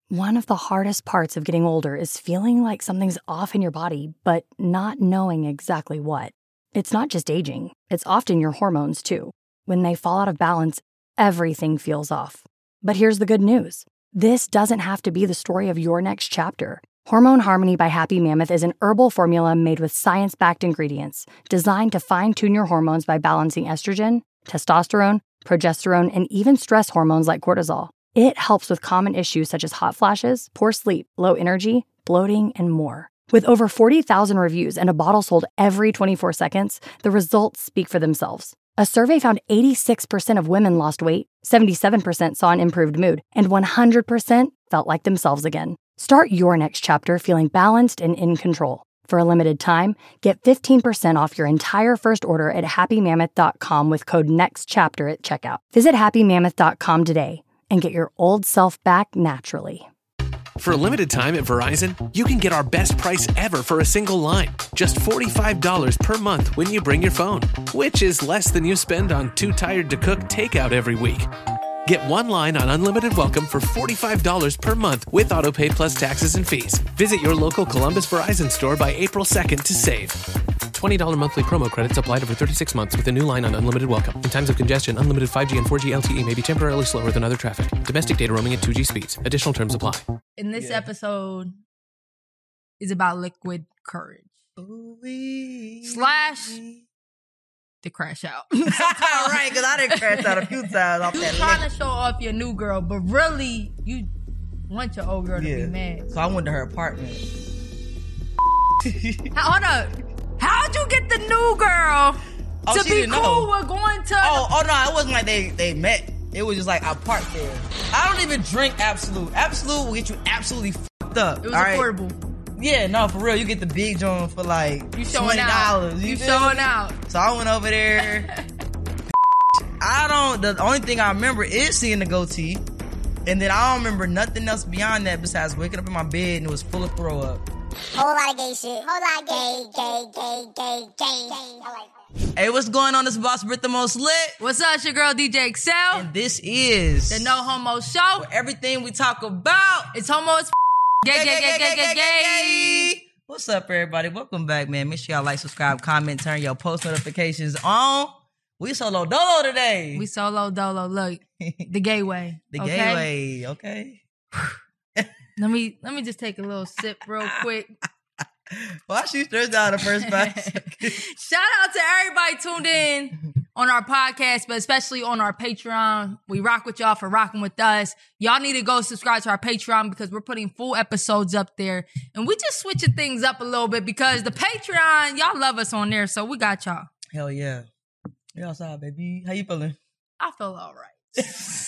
One of the hardest parts of getting older is feeling like something's off in your body, but not knowing exactly what. It's not just aging, it's often your hormones too. When they fall out of balance, everything feels off. But here's the good news. This doesn't have to be the story of your next chapter. Hormone Harmony by Happy Mammoth is an herbal formula made with science-backed ingredients designed to fine-tune your hormones by balancing estrogen, testosterone, progesterone, and even stress hormones like cortisol. It helps with common issues such as hot flashes, poor sleep, low energy, bloating, and more. With over 40,000 reviews and a bottle sold every 24 seconds, the results speak for themselves. A survey found 86% of women lost weight, 77% saw an improved mood, and 100% felt like themselves again. Start your next chapter feeling balanced and in control. For a limited time, get 15% off your entire first order at happymammoth.com with code NEXTCHAPTER at checkout. Visit happymammoth.com today and get your old self back naturally. For a limited time at Verizon, you can get our best price ever for a single line. Just $45 per month when you bring your phone, which is less than you spend on Too Tired to Cook takeout every week. Get one line on Unlimited Welcome for $45 per month with AutoPay plus taxes and fees. Visit your local Columbus Verizon store by April 2nd to save. $20 monthly promo credits applied over 36 months with a new line on Unlimited Welcome. In times of congestion, unlimited 5G and 4G LTE may be temporarily slower than other traffic. Domestic data roaming at 2G speeds. Additional terms apply. And this episode is about liquid courage. Slash to crash out. Right, because I didn't crash out a few times off You that trying lick. to show off your new girl, but really, you want your old girl to be mad. So I went to her apartment. Hold up. How'd you get the new girl to she be didn't cool know. with going to... Oh no, it wasn't like they met. It was just like I parked there. I don't even drink Absolute. Absolute will get you absolutely fucked up. It was all right? affordable. Yeah, no, for real. You get the big joint for like You showing $20. out. You feel showing me? out. So I went over there. The only thing I remember is seeing the goatee. And then I don't remember nothing else beyond that besides waking up in my bed and it was full of throw up. Whole lot of gay shit. Whole lot of gay. I like that. Hey, what's going on? This is Boss Brit the Most Lit. What's up, it's your girl DJ Excel. And this is The No Homo Show. where everything we talk about. It's homo as gay. What's up, everybody? Welcome back, man. Make sure y'all like, subscribe, comment, turn your post notifications on. We solo dolo today. We solo dolo. Look, the gay way. The okay? gay way, okay? Let me just take a little sip real quick. Why she stressed out the first batch? Shout out to everybody tuned in on our podcast, but especially on our Patreon. We rock with y'all for rocking with us. Y'all need to go subscribe to our Patreon because we're putting full episodes up there. And we just switching things up a little bit because the Patreon, y'all love us on there, so we got y'all. Hell yeah. We outside, baby. How you feeling? I feel all right.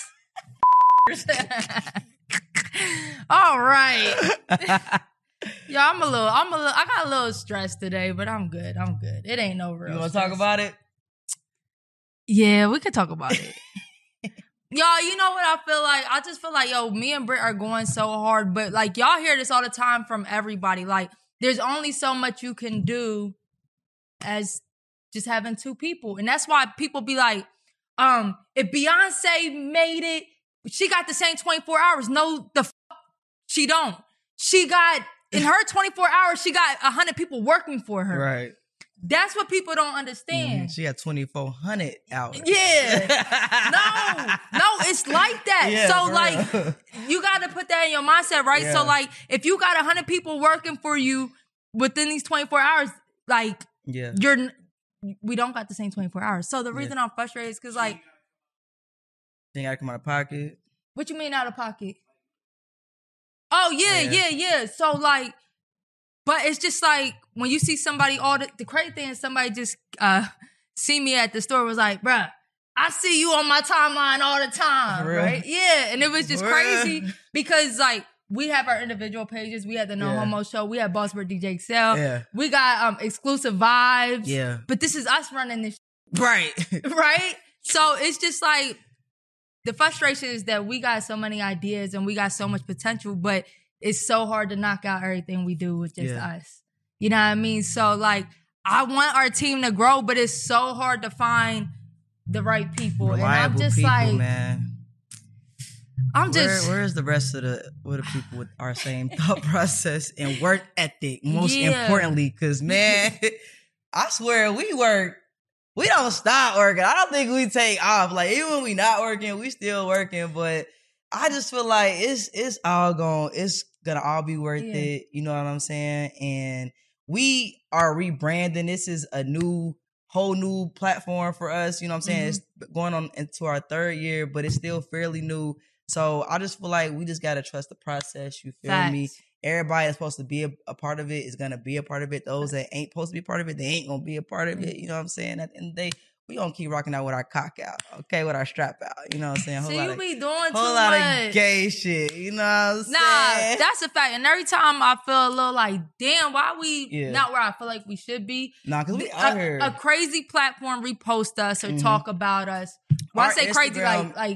All right. Yeah, I got a little stressed today, but I'm good. It ain't no real You want to stress. talk about it? Yeah, we could talk about it. Y'all, you know what I feel like? I just feel like, yo, me and Britt are going so hard, but like y'all hear this all the time from everybody. Like, there's only so much you can do as just having two people. And that's why people be like, if Beyonce made it, she got the same 24 hours. No, she don't. She got, in her 24 hours, she got 100 people working for her. Right. That's what people don't understand. She had 2,400 hours. Yeah. No, it's like that. Yeah, so bro. like, you got to put that in your mindset, right? Yeah. So like, if you got 100 people working for you within these 24 hours, like, Yeah. we don't got the same 24 hours. So the reason I'm frustrated is because like, Then I come out of pocket. what you mean out of pocket? Oh, yeah. So, like, but it's just like, when you see somebody, the crazy thing is somebody just see me at the store was like, bruh, I see you on my timeline all the time, For real? right? Yeah, and it was just For crazy real? because, like, we have our individual pages. We have the No Yeah. Homo Show. We have Boss Bird DJ Excel. Yeah. We got exclusive vibes. Yeah. But this is us running this Right. right? So it's just like the frustration is that we got so many ideas and we got so much potential, but it's so hard to knock out everything we do with just us. You know what I mean? So like, I want our team to grow, but it's so hard to find the right people. Reliable and I'm just people, like, man. Where's the rest of the people with our same thought process and work ethic? Most importantly, because man, I swear we work. We don't stop working. I don't think we take off. Like even when we not working, we still working. But I just feel like it's gonna all be worth it. You know what I'm saying? And we are rebranding. This is a whole new platform for us. You know what I'm saying? It's going on into our 3rd year, but it's still fairly new. So I just feel like we just gotta trust the process. You feel me? Everybody that's supposed to be a part of it is going to be a part of it. Those that ain't supposed to be a part of it, they ain't going to be a part of it. You know what I'm saying? At the end of the day, we going to keep rocking out with our cock out, okay? With our strap out. You know what I'm saying? You be doing too much. Whole lot of gay shit. You know what I'm saying? Nah, that's a fact. And every time I feel a little like, damn, why we not where I feel like we should be? Nah, because we out here. A crazy platform repost us or talk about us. When I say crazy, like...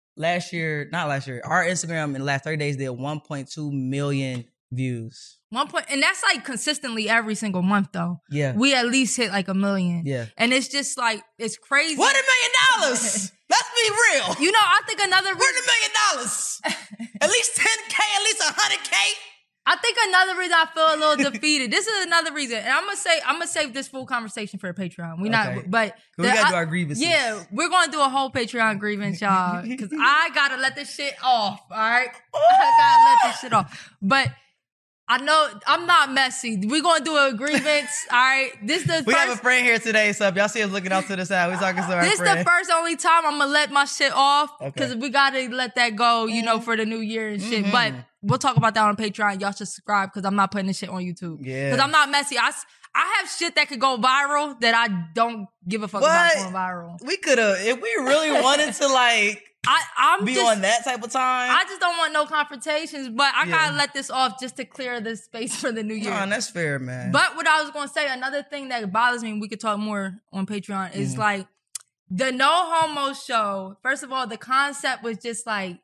Not last year, our Instagram in the last 30 days did 1.2 million views. And that's like consistently every single month though. Yeah. We at least hit like 1 million. Yeah. And it's just like, it's crazy. What, $1 million? Let's be real. You know, I think another reason. Where's $1 million? At least 10K, at least 100K. I think another reason I feel a little defeated. This is another reason. And I'm gonna save this full conversation for a Patreon. We gotta do our grievances. Yeah, we're gonna do a whole Patreon grievance, y'all. Cause I gotta let this shit off. All right. I gotta let this shit off. But I know I'm not messy. We're gonna do a grievance. All right. We have a friend here today, so if y'all see us looking out to the side, we're talking to our friend. This is the first only time I'm gonna let my shit off. Because we gotta let that go, you know, for the new year and shit. But we'll talk about that on Patreon. Y'all should subscribe because I'm not putting this shit on YouTube. Yeah. Because I'm not messy. I have shit that could go viral that I don't give a fuck about going viral. We could have, if we really wanted to like I'm be on that type of time. I just don't want no confrontations, but I gotta let this off just to clear the space for the new year. No, that's fair, man. But what I was gonna say, another thing that bothers me, and we could talk more on Patreon, is like the No Homo show. First of all, the concept was just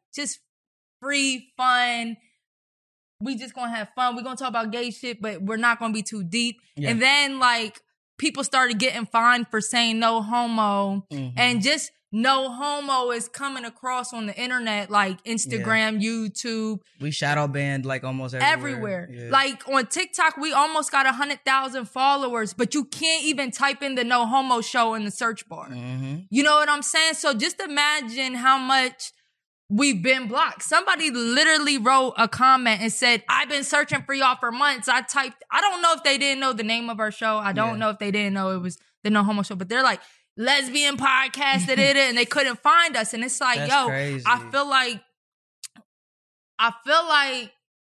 free, fun. We just gonna have fun. We're gonna talk about gay shit, but we're not gonna be too deep. Yeah. And then like people started getting fined for saying no homo, and just no homo is coming across on the internet, like Instagram, YouTube. We shadow banned like almost everywhere. Yeah. Like on TikTok, we almost got 100,000 followers, but you can't even type in the No Homo show in the search bar. You know what I'm saying? So just imagine how much we've been blocked. Somebody literally wrote a comment and said, I've been searching for y'all for months. I don't know if they didn't know the name of our show. I don't know if they didn't know it was the No Homo show, but they're like, lesbian podcast that did it, and they couldn't find us. And it's like, that's crazy. I feel like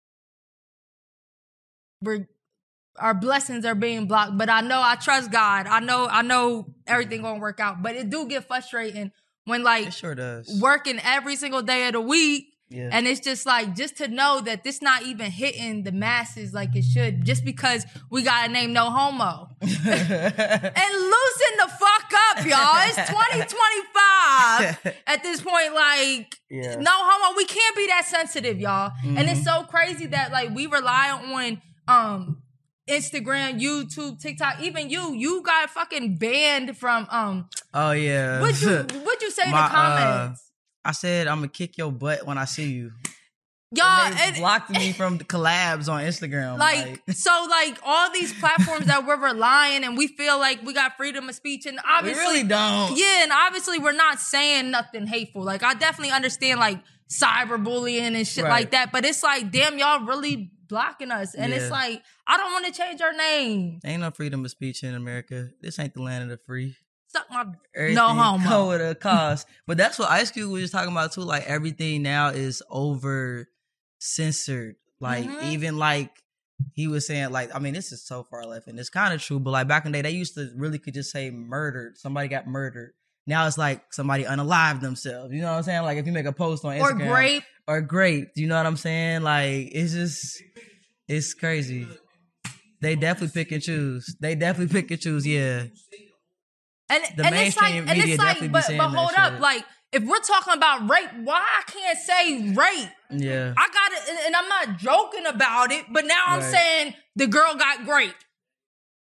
our blessings are being blocked, but I trust God. I know everything gonna work out, but it do get frustrating when like it sure does. Working every single day of the week. Yeah. And it's just like, just to know that this not even hitting the masses like it should, just because we got a name No Homo. And loosen the fuck up, y'all. It's 2025 at this point. Like, no homo. We can't be that sensitive, y'all. And it's so crazy that like we rely on Instagram, YouTube, TikTok. Even you got fucking banned from Oh yeah. What'd you say in the comments? I said, I'm going to kick your butt when I see you. Y'all, and blocked me from the collabs on Instagram. So all these platforms that we're relying, and we feel like we got freedom of speech, and obviously we really don't. Yeah, and obviously we're not saying nothing hateful. Like I definitely understand like cyberbullying and shit like that, but it's like, damn, y'all really blocking us, and it's like, I don't want to change our name. Ain't no freedom of speech in America. This ain't the land of the free. Suck my everything no homo. Come with a cost. But that's what Ice Cube was just talking about too. Like everything now is over censored. Like even like he was saying, like, I mean, this is so far left and it's kind of true, but like back in the day, they used to really could just say murdered. Somebody got murdered. Now it's like somebody unalived themselves. You know what I'm saying? Like if you make a post on Instagram. Or grape. You know what I'm saying? Like it's crazy. They definitely pick and choose. Yeah. And it's like, but hold up, like if we're talking about rape, why I can't say rape? Yeah, I got it, and I'm not joking about it. But now I'm saying the girl got raped.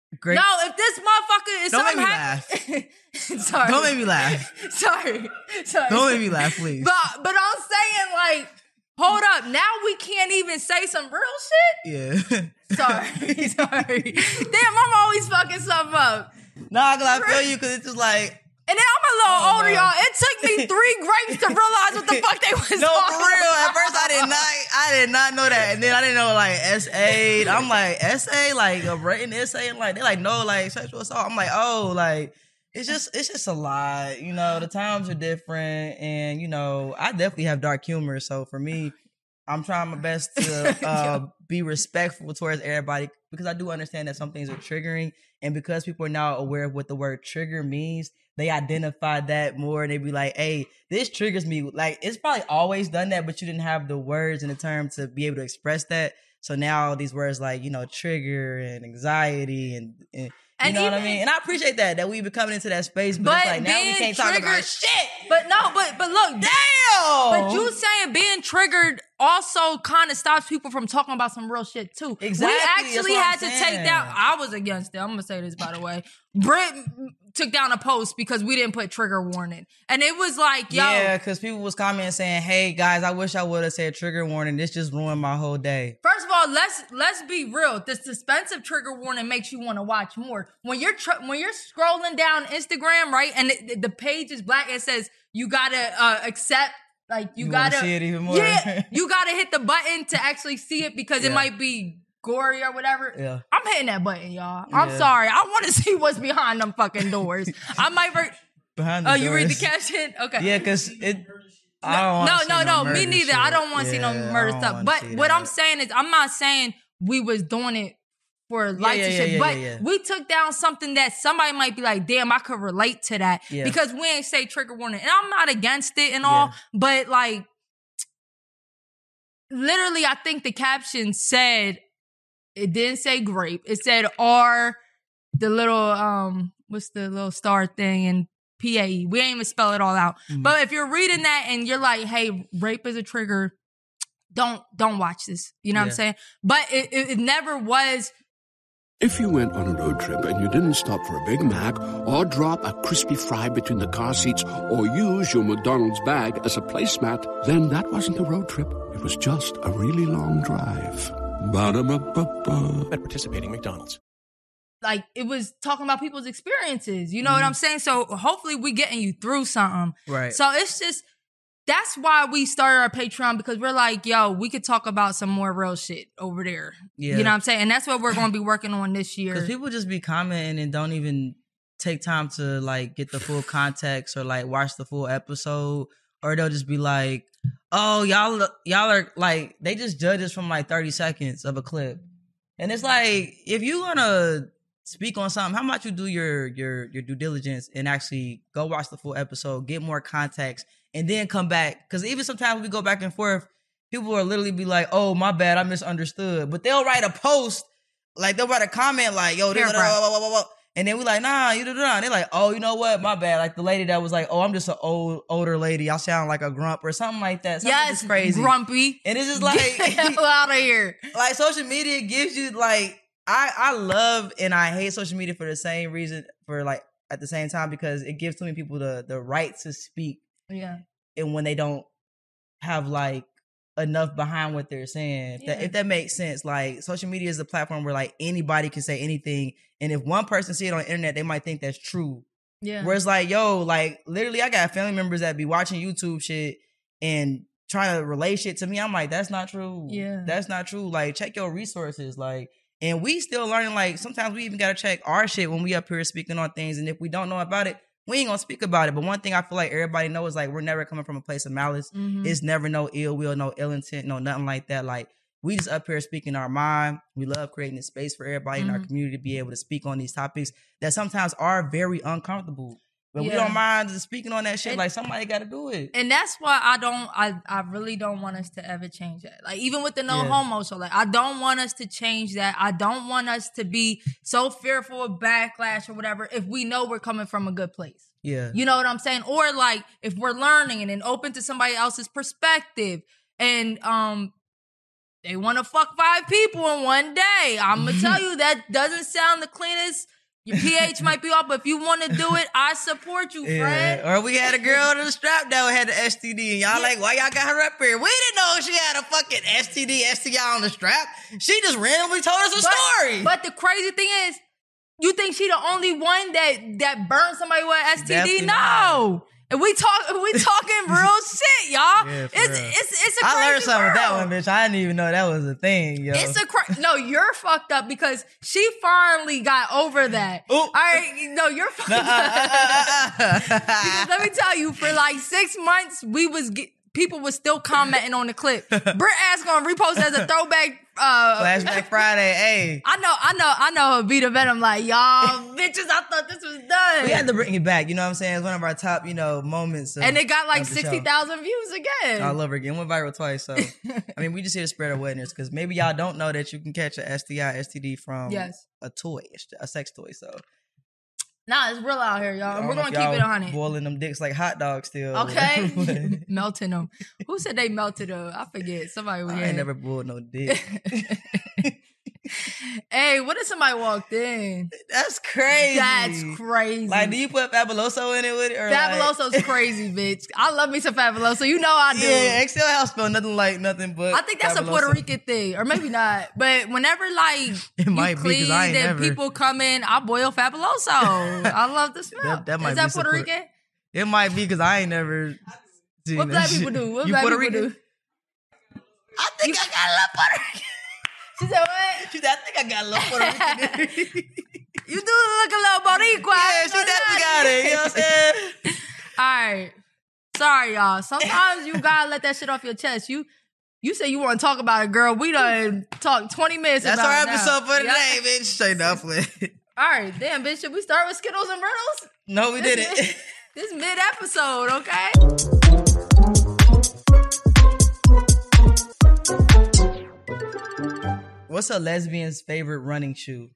Great. No, if this motherfucker is Don't make something me laugh. Sorry. Don't make me laugh. Sorry. Don't make me laugh, please. But I'm saying, like, hold up. Now we can't even say some real shit? Yeah. Sorry. Damn, I'm always fucking something up. Nah, cause I feel you, cause it's just like. And then I'm a little older, y'all. It took me 3 grapes to realize what the fuck they was No, talking for real. about. At first, I did not know that, and then I didn't know like essay. I'm like essay, like a written essay, and like they're like no, like sexual assault. I'm like oh, like it's just a lot. You know, the times are different, and you know, I definitely have dark humor. So for me, I'm trying my best to be respectful towards everybody because I do understand that some things are triggering, and because people are now aware of what the word trigger means. They identify that more and they be like, hey, this triggers me. Like, it's probably always done that, but you didn't have the words and the term to be able to express that. So now these words like, you know, trigger and anxiety and you know what I mean? And I appreciate that we be coming into that space, but it's like now we can't talk about shit. But no, but look. Damn! But you saying being triggered also kind of stops people from talking about some real shit too. Exactly. We actually had to take down, I was against it. I'm going to say this by the way. Britt took down a post because we didn't put trigger warning. And it was like, yo. Yeah, because people was commenting saying, hey guys, I wish I would have said trigger warning. This just ruined my whole day. First of all, let's be real. The suspensive trigger warning makes you want to watch more. When you're scrolling down Instagram, right, and the page is black, it says you gotta accept. Like you gotta see it even more. Yeah, you gotta hit the button to actually see it because it might be gory or whatever. Yeah, I'm hitting that button, y'all. I'm sorry. I want to see what's behind them fucking doors. I might behind the doors. You read the caption? Okay. Yeah, because it. I don't no, me neither. Shit. I don't want to see no murder stuff. But what I'm saying is, I'm not saying we was doing it for likes and shit. But we took down something that somebody might be like, damn, I could relate to that. Yeah. Because we ain't say trigger warning. And I'm not against it and all, but like, literally, I think the caption said, it didn't say grape. It said R, the little, what's the little star thing and PAE. We ain't even spell it all out. Mm-hmm. But if you're reading that and you're like, hey, rape is a trigger, don't watch this. You know what I'm saying? But it never was. If you went on a road trip and you didn't stop for a Big Mac or drop a crispy fry between the car seats or use your McDonald's bag as a placemat, then that wasn't a road trip. It was just a really long drive. Ba-da-ba-ba-ba. At participating McDonald's. Like, it was talking about people's experiences. You know what I'm saying? So hopefully we getting you through something. Right. So it's just, that's why we started our Patreon, because we're like, yo, we could talk about some more real shit over there. Yeah. You know what I'm saying? And that's what we're going to be working on this year. Because people just be commenting and don't even take time to, like, get the full context or, like, watch the full episode. Or they'll just be like, oh, y'all are, like, they just judge us from, like, 30 seconds of a clip. And it's like, if you're going to speak on something, how about you do your due diligence and actually go watch the full episode, get more context, and then come back. Because even sometimes when we go back and forth, people will literally be like, oh, my bad, I misunderstood. But they'll write a post, like they'll write a comment like, yo, this, and then we're like, nah, you do that. They're like, oh, you know what? My bad. Like the lady that was like, oh, I'm just an older lady. Y'all sound like a grump or something like that. Something yes, crazy. Grumpy. And it's just like, get the hell out of here. Like social media gives you like, I love and I hate social media for the same reason, for like at the same time, because it gives too many people the right to speak. Yeah. And when they don't have like enough behind what they're saying, if that makes sense, like social media is a platform where like anybody can say anything. And if one person see it on the internet, they might think that's true. Yeah. Where it's like, yo, like literally I got family members that be watching YouTube shit and trying to relay shit to me. I'm like, that's not true. Yeah. That's not true. Like check your resources. Like, and we still learning, like sometimes we even got to check our shit when we up here speaking on things. And if we don't know about it, we ain't gonna speak about it. But one thing I feel like everybody knows is like we're never coming from a place of malice. Mm-hmm. It's never no ill will, no ill intent, no nothing like that. Like we just up here speaking our mind. We love creating a space for everybody in our community to be able to speak on these topics that sometimes are very uncomfortable. But we don't mind just speaking on that shit. Like somebody got to do it. And that's why I really don't want us to ever change that. Like even with the no homo show, like I don't want us to change that. I don't want us to be so fearful of backlash or whatever if we know we're coming from a good place. Yeah. You know what I'm saying? Or like if we're learning and then open to somebody else's perspective and they want to fuck 5 people in one day. I'm going to tell you, that doesn't sound the cleanest. Your pH might be off, but if you want to do it, I support you, Fred. Or we had a girl under the strap that had the STD, and y'all like, why y'all got her up here? We didn't know she had a fucking STI on the strap. She just randomly told us a story. But the crazy thing is, you think she the only one that burned somebody with an STD? Definitely No. not. And we talking real shit, y'all. Yeah, for it's real. a crazy I learned something with that world. one, bitch. I didn't even know that was a thing, yo. No, you're fucked up because she finally got over that. Ooh. All right, no, you're fucked up. Because let me tell you, for like 6 months, people was still commenting on the clip. Britt ass gonna repost it as a throwback. Flashback Friday, hey. I know. Vita Venom like, y'all bitches. I thought this was done. We had to bring it back. You know what I'm saying? It's one of our top, moments. And it got like of the show. 60,000 views again. All over again. Went viral twice. So, I mean, we just here to spread awareness because maybe y'all don't know that you can catch a STI, STD from a toy, a sex toy. So, Nah, it's real out here, y'all. And we're don't gonna know keep if it y'all 100. boiling them dicks like hot dogs still. Okay, melting them. Who said they melted them? I forget. Somebody. I ain't never boiled no dick. Hey, what if somebody walked in? That's crazy. That's crazy. Like, do you put Fabuloso in it with it? Or Fabuloso's crazy, bitch. I love me some Fabuloso. You know I do. Yeah, Excel House spelled nothing but. I think that's Fabuloso. a Puerto Rican thing, or maybe not. But whenever like It you might be, 'cause clean I ain't and never- people come in, I boil Fabuloso. I love the smell. That might Is be that some Puerto Puerto- Rican? It might be because I ain't never seen What that black shit. people do? What You black Puerto people Rican? do? I think I got a little Puerto Rican. She said what? She said, I think I got a little Puerto Rican. You do look a little Boricua. Yeah, she definitely got it. You know what I'm saying? All right. Sorry, y'all. Sometimes you gotta let that shit off your chest. You say you want to talk about it, girl. We done talked 20 minutes That's about our it now. episode for Yeah. today, bitch. Straight up with it. All right, damn, bitch. Should we start with Skittles and Riddles? No, we didn't. This mid-episode, okay? What's a lesbian's favorite running shoe?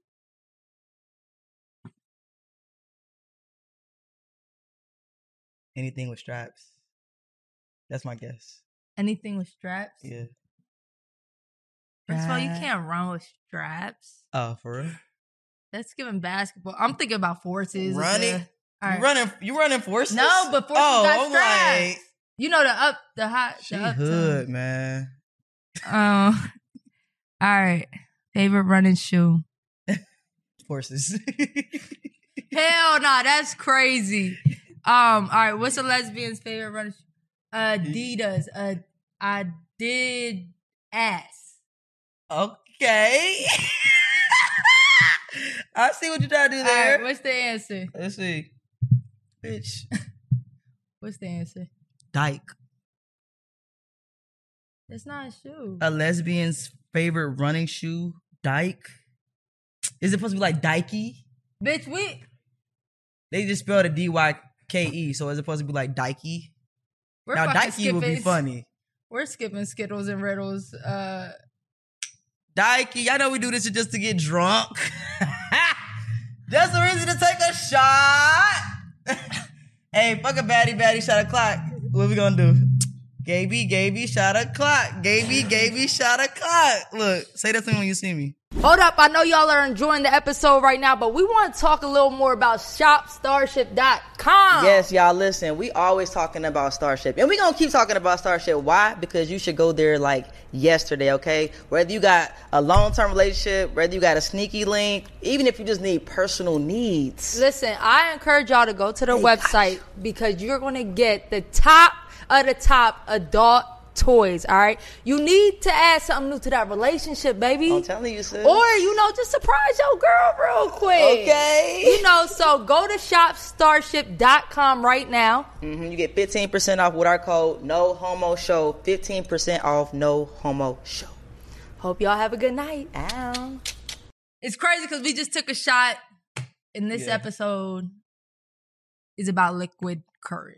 Anything with straps. That's my guess. Anything with straps? Yeah. First of all, you can't run with straps. Oh, for real? That's giving basketball. I'm thinking about forces. Running? All right. You running forces? No, but forces got I'm straps. like, You know the hot, she the up hood, man. All right. Favorite running shoe. Forces. Hell nah, that's crazy. All right, what's a lesbian's favorite running shoe? Adidas. I did ass. Okay. I see what you trying to do All there. right, what's the answer? Let's see. Bitch. What's the answer? Dyke. It's not a shoe. A lesbian's favorite running shoe? Dyke? Is it supposed to be like Dykey? Bitch, They just spelled it D-Y-K-E, so is it supposed to be like Dykey? we're Now, fucking Dykey would be skipping- funny. We're skipping Skittles and Riddles. Dykey, I know we do this just to get drunk. Just a reason to take a shot. Hey, fuck a baddie, shot a clock. What we gonna do? Gaby, shot a clock. Gaby, shot a clock. Look, say that to me when you see me. Hold up, I know y'all are enjoying the episode right now, but we want to talk a little more about ShopStarship.com. Yes, y'all, listen, we always talking about Starship. And we gonna keep talking about Starship. Why? Because you should go there like yesterday, okay? Whether you got a long-term relationship, whether you got a sneaky link, even if you just need personal needs. Listen, I encourage y'all to go to the website because you're going to get the top of the top adult toys, all right? You need to add something new to that relationship, baby. I'm telling you, sis. Or, just surprise your girl real quick. Okay. So go to shopstarship.com right now. You get 15% off with our code NOHOMOSHOW. 15% off NOHOMOSHOW. Hope y'all have a good night. Ow. It's crazy because we just took a shot, and this episode is about liquid courage.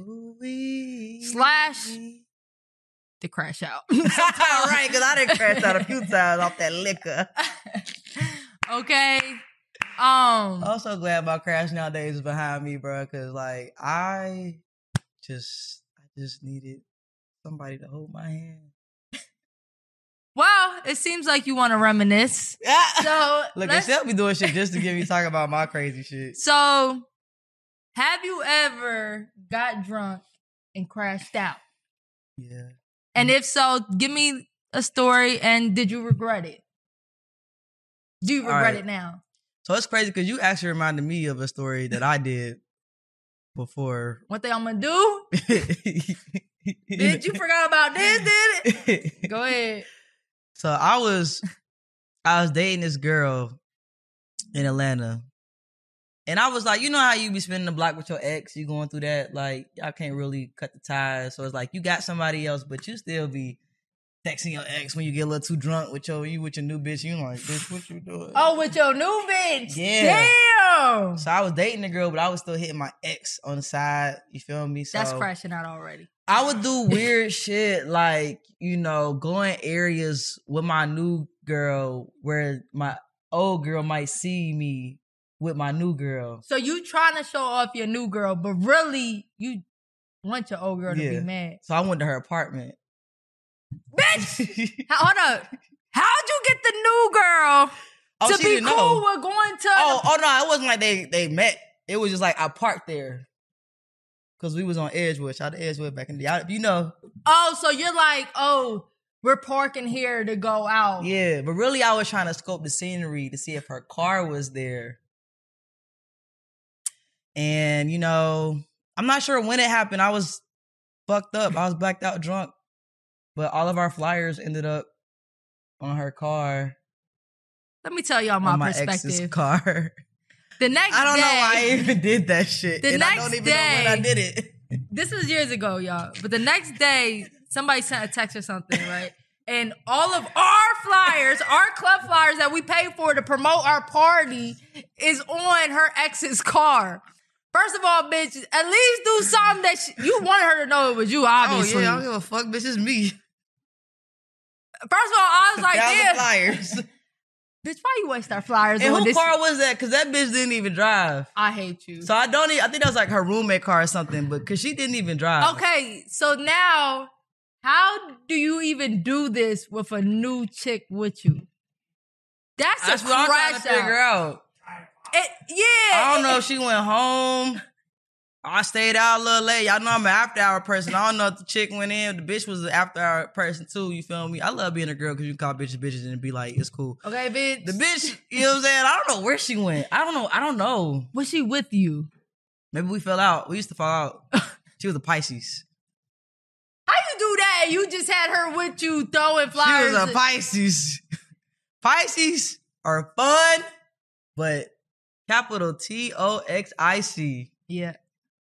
Slash the crash out. All right, because I done crashed out a few times off that liquor. Okay. I'm so glad my crash nowadays is behind me, bro, because like I just needed somebody to hold my hand. Well, it seems like you want to reminisce. So Look, they still be doing shit just to get me talking about my crazy shit. So, have you ever got drunk and crashed out? Yeah. And if so, give me a story. And did you regret it? Do you regret it now? So it's crazy because you actually reminded me of a story that I did before. What they I'm gonna do? Did you forgot about this? Did it? Go ahead. So I was dating this girl in Atlanta. And I was like, you know how you be spending the block with your ex, you going through that, like, y'all can't really cut the ties. So it's like, you got somebody else, but you still be texting your ex when you get a little too drunk with your new bitch. You like, bitch, what you doing? Oh, with your new bitch? Yeah. Damn. So I was dating the girl, but I was still hitting my ex on the side. You feel me? So that's crashing out already. I would do weird shit like, you know, go in areas with my new girl where my old girl might see me with my new girl. So you trying to show off your new girl, but really you want your old girl to be mad. So I went to her apartment. Bitch! Hold up. How'd you get the new girl to be cool with going to... Oh no, it wasn't like they met. It was just like I parked there. Because we was on Edgewood. Shout out to Edgewood back in the day. You know. Oh, so you're like, oh, we're parking here to go out. Yeah, but really I was trying to scope the scenery to see if her car was there. And, you know, I'm not sure when it happened. I was fucked up. I was blacked out drunk. But all of our flyers ended up on her car. Let me tell y'all my perspective. Ex's car. The next day. I don't know why I even did that shit. I don't even know when I did it. This was years ago, y'all. But the next day, somebody sent a text or something, right? And all of our flyers, our club flyers that we paid for to promote our party is on her ex's car. First of all, bitch, at least do something that you want her to know it was you, obviously. Oh, yeah, I don't give a fuck, bitch, it's me. First of all, I was like, yeah. Flyers. Bitch, why you waste our flyers and on whose this? car was that? Because that bitch didn't even drive. I hate you. So I think that was like her roommate car or something, but because she didn't even drive. Okay, so now, how do you even do this with a new chick with you? That's what I'm trying to figure out. I don't know if she went home. I stayed out a little late. Y'all know I'm an after hour person. I don't know if the chick went in. The bitch was an after hour person too. You feel me? I love being a girl because you can call bitches and be like, it's cool. Okay, bitch. The bitch, you know what I'm saying? I don't know where she went. I don't know. Was she with you? Maybe we fell out. We used to fall out. She was a Pisces. How you do that? You just had her with you throwing flyers. She was a Pisces. Pisces are fun, but capital TOXIC. Yeah.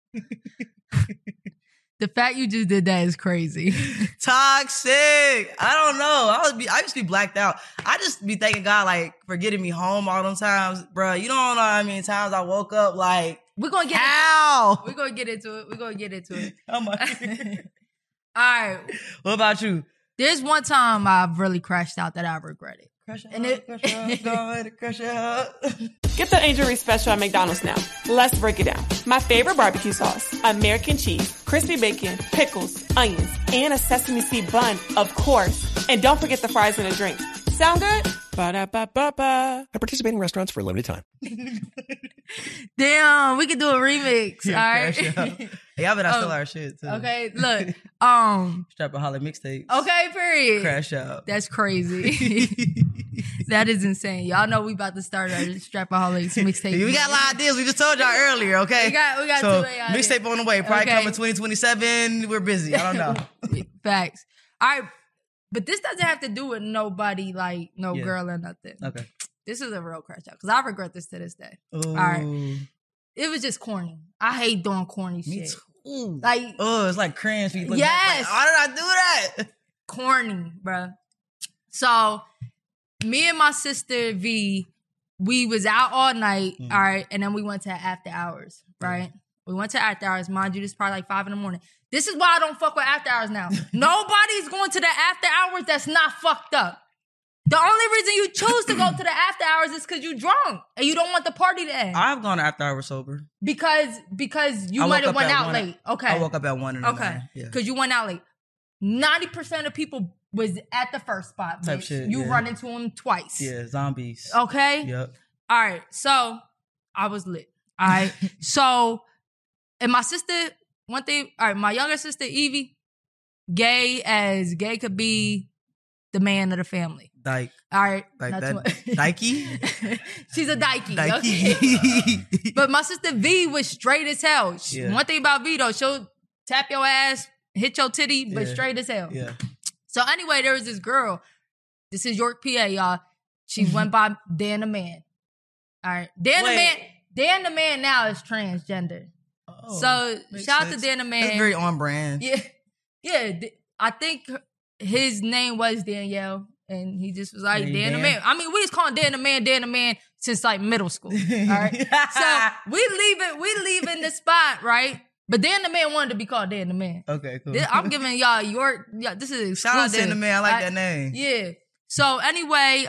The fact you just did that is crazy. Toxic. I don't know. I used to be blacked out. I just be thanking God like for getting me home all them times, bro. You don't know how many times I woke up like, we're gonna get how? We're gonna get into it. Oh my. All right. What about you? There's one time I've really crashed out that I regretted. Crush it up. Get the Angel Reese special at McDonald's now. Let's break it down. My favorite barbecue sauce, American cheese, crispy bacon, pickles, onions, and a sesame seed bun, of course. And don't forget the fries and the drinks. Sound good? Ba-da-ba-ba-ba. At participating restaurants for a limited time. Damn, we could do a remix. All right. Yeah, but I still our shit too. Okay, look. Strapaholic mixtapes. Okay, period. Crash out. That's crazy. That is insane. Y'all know we about to start our Strapaholics mixtape. We got a lot of ideas. We just told y'all earlier, okay? We got so, two mixtape on the way. Probably coming 2027. We're busy. I don't know. Facts. All right. But this doesn't have to do with nobody, like no girl or nothing. Okay. This is a real crash out because I regret this to this day. Ooh. All right. It was just corny. I hate doing corny shit. Me too. Like, it's like cringe. Yes. Back, like, why did I do that? Corny, bruh. So, me and my sister V, we was out all night, all right, and then we went to after hours, right? We went to after hours. Mind you, this is probably like 5 a.m. This is why I don't fuck with after hours now. Nobody's going to the after hours that's not fucked up. The only reason you choose to go to the after hours is because you drunk and you don't want the party to end. I've gone after hours sober. Because you might have went out late. Okay. I woke up at 1 in the morning. Okay. Because you went out late. 90% of people was at the first spot, Type bitch. shit, You yeah. run into him twice. Yeah, zombies. Okay? Yep. All right. So I was lit. All right. So, and my sister, one thing, all right, my younger sister, Evie, gay as gay could be, the man of the family. Dyke. All right. Like not that. too much. Dykey? She's a dykey. Dykey. Okay? But my sister V was straight as hell. Yeah. One thing about V though, she'll tap your ass, hit your titty, but Yeah. straight as hell. Yeah. So anyway, there was this girl. This is York, PA, y'all. She went by Dan the Man. All right. Dan the Man now is transgender. Oh, so makes shout out sense. to Dan the Man. That's very on brand. Yeah. Yeah. I think his name was Danielle. And he just was like, Hey, Dan the Dan. Man. I mean, we was calling Dan the Man since like middle school. All right. So we leaving the spot, right? But Dan the Man wanted to be called Dan the Man. Okay, cool. I'm giving y'all York. Yeah, this is exclusive. Shout out Dan the Man. I like that name. Yeah. So anyway,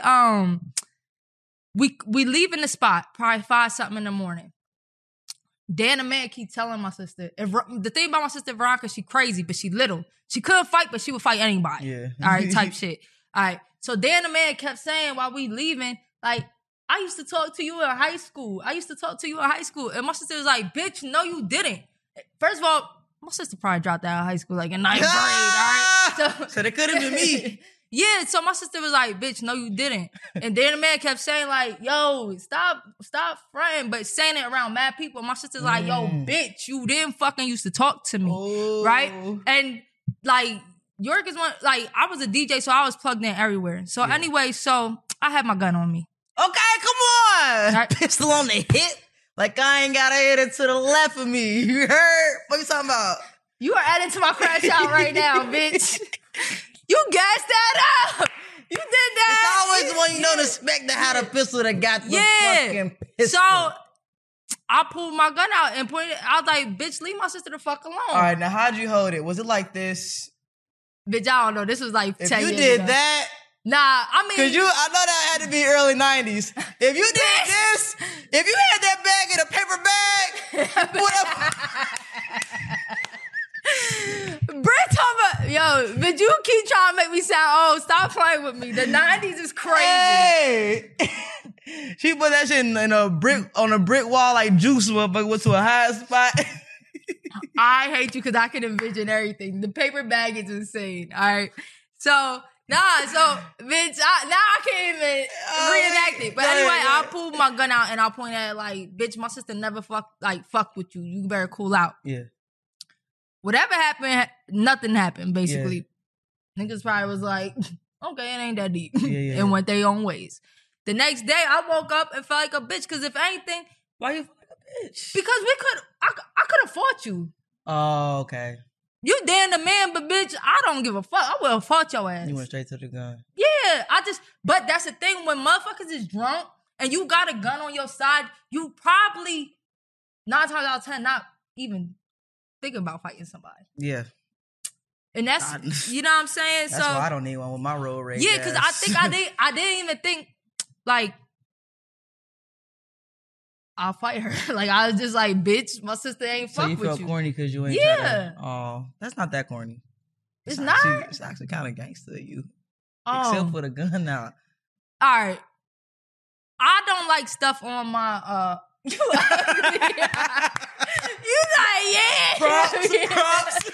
we leaving the spot probably 5-something in the morning. Dan the Man keep telling my sister. The thing about my sister Veronica, she crazy, but she little. She couldn't fight, but she would fight anybody. Yeah. All right, type shit. All right. So Dan the Man kept saying while we leaving, like, I used to talk to you in high school. And my sister was like, bitch, no, you didn't. First of all, my sister probably dropped out of high school like in 9th grade. All right. So that could have been me. Yeah, so my sister was like, bitch, no, you didn't. And Dan the Man kept saying, like, yo, stop fronting, but saying it around mad people. My sister's like, yo, bitch, you didn't fucking used to talk to me. Oh. Right? And, like, York is one, like, I was a DJ, so I was plugged in everywhere. So anyway, so I had my gun on me. Okay, come on. Right. Pistol on the hip. Like I ain't got to hit it to the left of me. You heard? What you talking about? You are adding to my crash out right now, bitch. You gassed that up. You did that. It's always when you don't expect to have a pistol that got the fucking pistol. So I pulled my gun out and pointed. I was like, bitch, leave my sister the fuck alone. All right, now how'd you hold it? Was it like this? Bitch, I don't know. This was like 10 If you years did ago. that, Nah, I mean, because I know that had to be early 90s. If you did this, if you had that bag in a paper bag, what up? Brett talking about, yo, but you keep trying to make me sound old. Stop playing with me. The 90s is crazy. Hey! She put that shit in a brick on a brick wall like Juice motherfucker went to a high spot. I hate you because I can envision everything. The paper bag is insane. All right. So, bitch, now I can't even reenact it. But anyway, I pulled my gun out and I pointed at it like, bitch, my sister never fucked with you. You better cool out. Yeah. Whatever happened, nothing happened, basically. Yeah. Niggas probably was like, okay, it ain't that deep. Yeah. And went their own ways. The next day, I woke up and felt like a bitch because if anything, why you feel like a bitch? Because I could have fought you. Oh, okay. You Dan the Man, but bitch, I don't give a fuck. I would have fought your ass. You went straight to the gun. Yeah, but that's the thing. When motherfuckers is drunk and you got a gun on your side, you probably 9 times out of 10 not even thinking about fighting somebody. Yeah. And that's, you know what I'm saying? That's why I don't need one with my road rage. Yeah, because I think I didn't even think, like, I'll fight her. Like, I was just like, bitch, my sister ain't fuck with you. So you felt corny because you ain't oh, that's not that corny. It's not? It's actually kind of gangster of you. Oh. Except for the gun now. All right. I don't like stuff on my, you like, yeah. Props.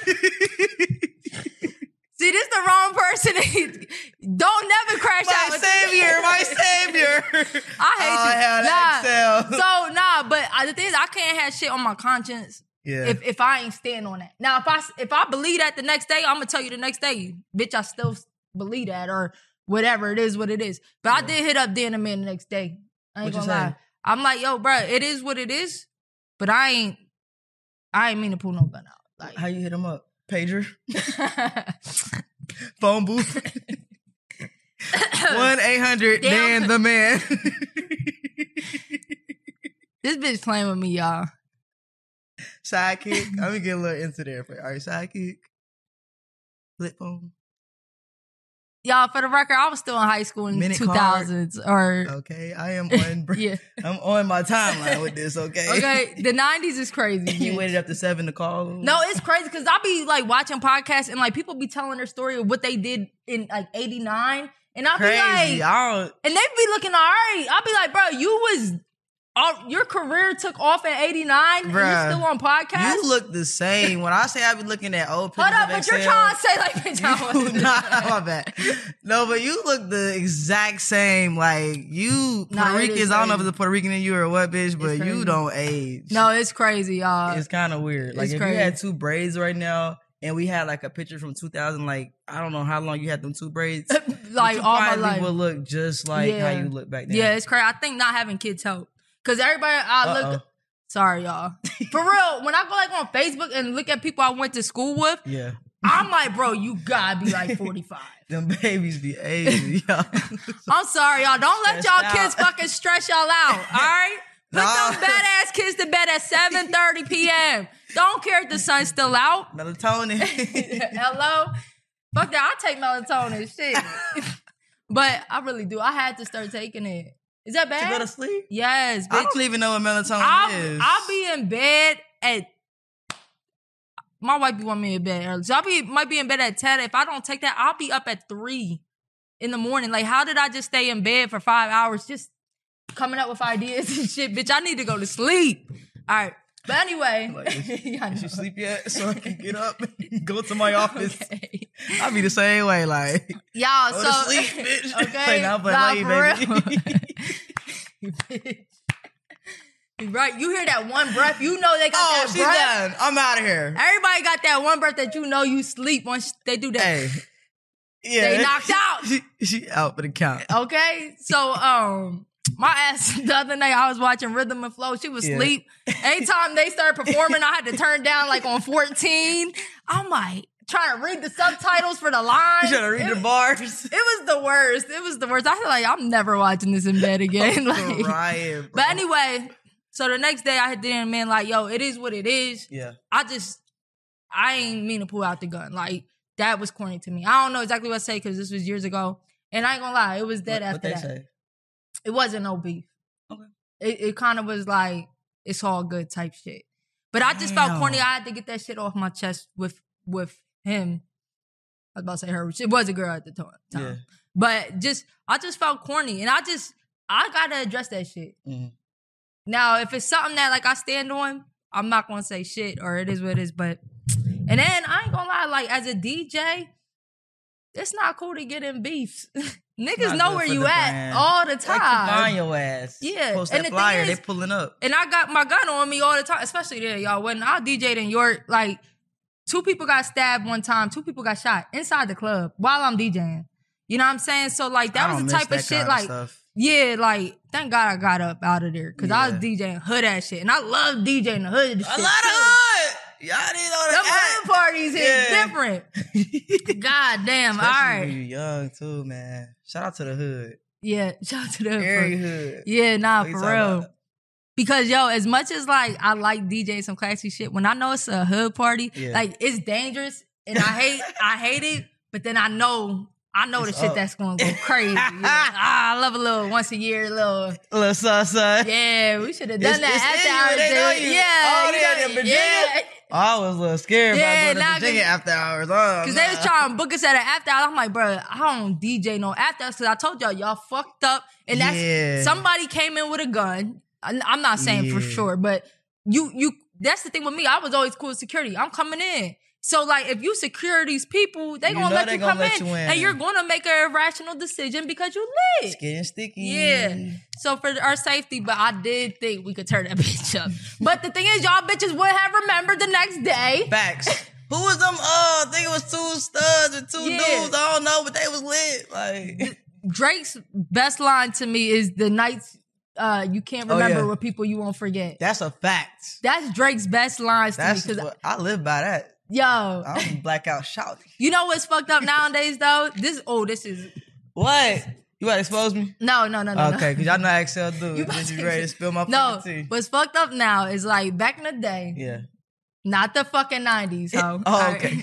See, this the wrong person. Don't never crash out with my savior. I hate you. So, but the thing is, I can't have shit on my conscience if I ain't stand on that. Now, if I believe that the next day, I'm going to tell you the next day, bitch, I still believe that or whatever. It is what it is. But I did hit up Dan the Man the next day. I ain't gonna lie. I'm like, yo, bro, it is what it is. But I ain't mean to pull no gun out. Like, how you hit him up? Pager? Phone booth? 1-800 the Man. This bitch playing with me, y'all. Sidekick. Let me get a little into there. All right, sidekick. Flip phone. Y'all, for the record, I was still in high school in Minute 2000s. Or Okay, I am on. Yeah. I'm on my timeline with this. Okay. Okay, the 90s is crazy. You waited up to 7 to call. No, it's crazy because I'll be like watching podcasts and like people be telling their story of what they did in like 89. And I'll Crazy. be like, I don't. and they be looking all right. I'll be like, bro, your career took off at 89 and you're Bruh, still on podcasts? You look the same. When I say I be looking at old pictures Hold up, of but you're Excel, trying to say like, bitch, I wasn't. Nah, my bad. No, but you look the exact same. Like, you Nah, Puerto it is Ricans, I don't know if crazy. it's Puerto Rican in you or what, bitch, but crazy. you don't age. No, it's crazy, y'all. It's kind of weird. Like, It's if crazy. you had 2 braids right now, and we had like a picture from 2000, like, I don't know how long you had them 2 braids. Like you all my probably life. would look just like how you look back then. Yeah, it's crazy. I think not having kids help. Because everybody, Uh-oh. sorry, y'all. For real, when I go like on Facebook and look at people I went to school with, Yeah. I'm like, bro, you gotta be like 45. Them babies be aging, y'all. I'm sorry, y'all. Don't let Stressed y'all out. kids fucking stress y'all out, all right? Put Nah. them badass kids to bed at 7:30 p.m. Don't care if the sun's still out. Melatonin. Hello? Fuck that. I take melatonin. Shit. But I really do. I had to start taking it. Is that bad? To go to sleep? Yes, bitch. I don't even know what melatonin is. I'll be in bed at... My wife be wanting me in bed early. So might be in bed at 10. If I don't take that, I'll be up at 3 in the morning. Like, how did I just stay in bed for 5 hours just coming up with ideas and shit? Bitch, I need to go to sleep. All right. But anyway. Like, Yeah, I did you know. sleep yet? So I can get up and go to my office. Okay. I'll be the same way. Like, Y'all, go so... to sleep, bitch. Okay. Like, nah, but Nah, lay, for baby. real. Bitch. Right, you hear that one breath, you know they got Oh, that she's breath. done. I'm out of here. Everybody got that one breath that you know you sleep once they do that. Hey. Yeah. They knocked out. She out for the count. Okay, so my ass the other night I was watching Rhythm and Flow. She was Yeah. asleep. Anytime they started performing, I had to turn down like on 14. I'm like trying to read the subtitles for the lines. You trying to read the bars? It was the worst. It was the worst. I feel like I'm never watching this in bed again. Like, Crying, bro. but anyway, so the next day I had dinner, man, like, yo, it is what it is. Yeah. I ain't mean to pull out the gun. Like, that was corny to me. I don't know exactly what to say because this was years ago. And I ain't gonna lie, it was dead What after they that. say? It wasn't no beef. Okay. It kind of was like, it's all good type shit. But I just felt Damn. corny. I had to get that shit off my chest with him. I was about to say her. It was a girl at the time. Yeah. But I just felt corny. And I gotta address that shit. Mhm. Now, if it's something that like I stand on, I'm not gonna say shit or it is what it is. But, and then I ain't gonna lie, like as a DJ, it's not cool to get in beefs. Niggas Not know good where for you the at brand. all the They keep time. buying your ass. Yeah. Post And that the thing flyer, is- they pulling up. And I got my gun on me all the time, especially there, y'all. When I DJ'd in York, like 2 people got stabbed one time, 2 people got shot inside the club while I'm DJing. You know what I'm saying? So like that I was don't the miss type that of shit kind like stuff. yeah, like thank God I got up out of there because I was Yeah. DJing hood ass shit. And I love DJing the hood A shit. lot of too. hood. Y'all didn't know Them that. hood parties is Yeah. different. God damn. All Especially when right. you young too, man. Shout out to the hood. Yeah. Shout out to the hood. Very for- hood. Yeah, nah, What you for talking real. about? Because yo, as much as like I like DJing some classy shit, when I know it's a hood party, Yeah. like it's dangerous and I hate it, but then I know the It's shit up. that's gonna go crazy. Yeah. I love a little once a year, little Little son. yeah, we should have done It's that in you, after they know hours. you. Yeah, Oh, you they had know, them yeah. Virginia? I was a little scared Yeah, about going nah, to Virginia 'cause- after hours. Oh, Cause they was trying to book us at an after hour. I'm like, bro, I don't DJ no after hours. Cause I told y'all fucked up. And that's Yeah. somebody came in with a gun. I'm not saying for Yeah. sure, but you that's the thing with me. I was always cool with security. I'm coming in. So like if you secure these people, they You gonna know let they you gonna come let in, you in. and you're gonna make an irrational decision because you lit. It's getting sticky. Yeah. So for our safety, but I did think we could turn that bitch up. But the thing is, y'all bitches would have remembered the next day. Facts. Who was them? I think it was 2 studs and 2 Yeah. dudes. I don't know, but they was lit. Like, Drake's best line to me is the nights you can't Oh, remember yeah. with people you won't forget. that's a fact. That's Drake's best lines to me. That's Because, what I live by that. yo, I'm blackout shouting. you know what's fucked up nowadays, though? This is... What? You about to expose me? No. Okay, because y'all know how Excel do. You it. about Just to- be ready to spill my No, fucking tea. what's fucked up now is like back in the day, Yeah. not the fucking 90s, ho. Oh, All right. okay.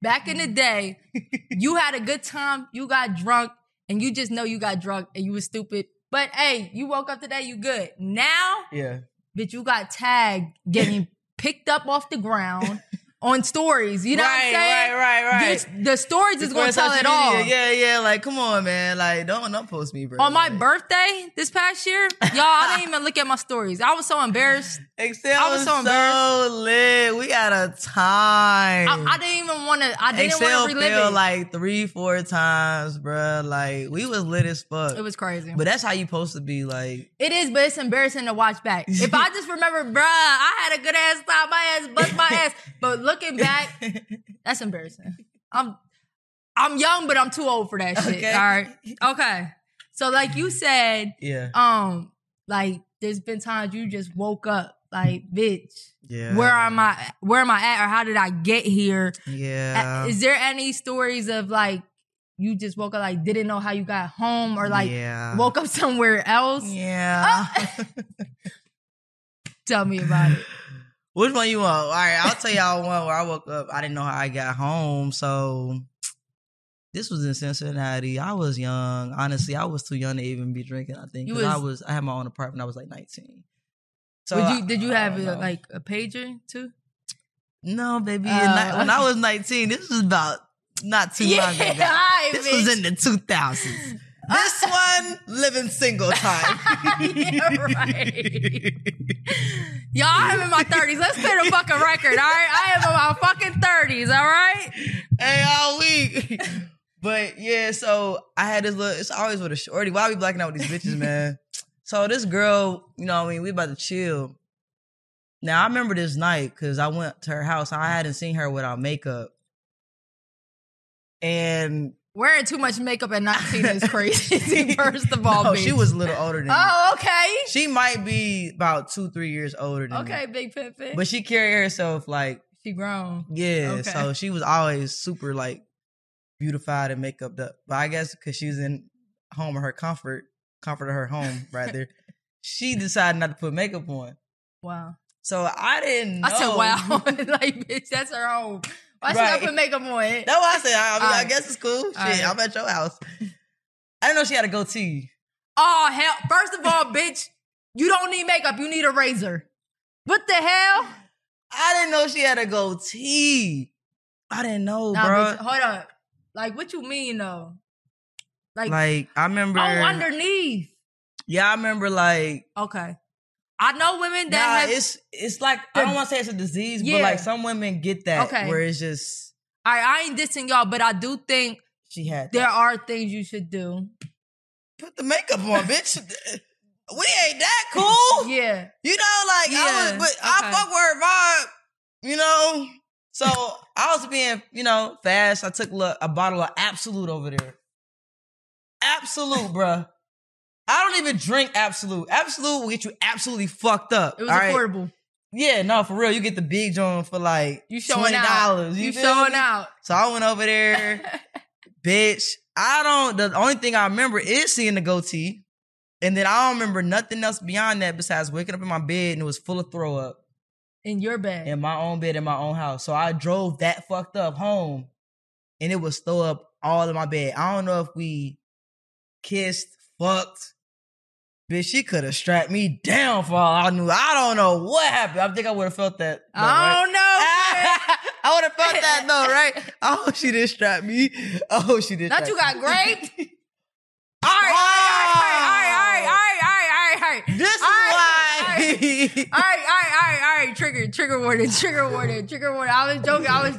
back in the day, you had a good time, you got drunk, and you just know you got drunk and you was stupid. But hey, you woke up today, you good. Now, bitch, you got tagged getting picked up off the ground on stories. You know what I'm saying? Right. Bitch, the stories is going to tell it all. Yeah. Like, come on, man. Like, don't post me, bro. On my birthday this past year, y'all, I didn't even look at my stories. I was so embarrassed. I was so embarrassed. Lit. We had a time. I didn't even want to. I didn't want to relive failed it. like 3-4 times, bro. Like, we was lit as fuck. It was crazy. But that's how you supposed to be. Like, it is, but it's embarrassing to watch back. If I just remember, bruh, I had a good ass time, my ass bust my ass. But looking back, that's embarrassing. I'm young, but I'm too old for that shit. Okay. All right. Okay. So like you said, like there's been times you just woke up like, bitch, where am I at, or how did I get here? Yeah. Is there any stories of like you just woke up like didn't know how you got home, or like woke up somewhere else? Yeah. Tell me about it. Which one you want? All right, I'll tell y'all one where I woke up. I didn't know how I got home. So this was in Cincinnati. I was young. Honestly, I was too young to even be drinking, I think. I had my own apartment. I was like 19. So did you have like a pager too? No, baby. When I was 19, this was about not too long ago. This was in the 2000s. This one, living single time. Yeah, right. Y'all, I'm in my 30s. Let's clear the fucking record, all right? I am in my fucking 30s, all right? Hey, all week. But yeah, so I had this little, it's always with a shorty. Why we blacking out with these bitches, man? So this girl, you know what I mean, we about to chill. Now, I remember this night because I went to her house. I hadn't seen her without makeup. And wearing too much makeup at 19 is crazy, first of all, bitch. She was a little older than me. Oh, okay. She might be about 2-3 years older than me. Okay, big pimpin'. But she carried herself like... She grown. Yeah, okay. So she was always super like beautified and makeup up. But I guess because she was in home of her comfort of her home, rather, she decided not to put makeup on. Wow. So I didn't know. I said, wow. Like, bitch, that's her home. Why should I put makeup on it? That's what I said. I guess it's cool. Shit, I'm at your house. I didn't know she had a goatee. Oh, hell. First of all, bitch, you don't need makeup. You need a razor. What the hell? I didn't know she had a goatee. I didn't know, bro. Bitch, hold up. Like, what you mean, though? Like I remember. Oh, underneath. Yeah, I remember, like. Okay. I know women that have... It's like, I don't want to say it's a disease, but like some women get that where it's just... I ain't dissing y'all, but I do think she had there are things you should do. Put the makeup on, bitch. We ain't that cool. Yeah. You know, like, I fuck with her vibe, you know? So I was being, you know, fast. I took a bottle of Absolute over there. Absolute, bruh. I don't even drink Absolute. Absolute will get you absolutely fucked up. It was affordable. Yeah, no, for real. You get the big joint for like you showing $20. Out. You showing out. So I went over there. Bitch, the only thing I remember is seeing the goatee. And then I don't remember nothing else beyond that besides waking up in my bed and it was full of throw up. In your bed? In my own bed, in my own house. So I drove that fucked up home and it was throw up all in my bed. I don't know if we kissed, fucked. Bitch, she could have strapped me down for all I knew. I don't know what happened. I think I would have felt that. Though, I don't know. I would have felt that though, right? Oh, she didn't strap me. Oh, she didn't. Not you got graped. All right. This is why. All right. Trigger warning. I was joking. I was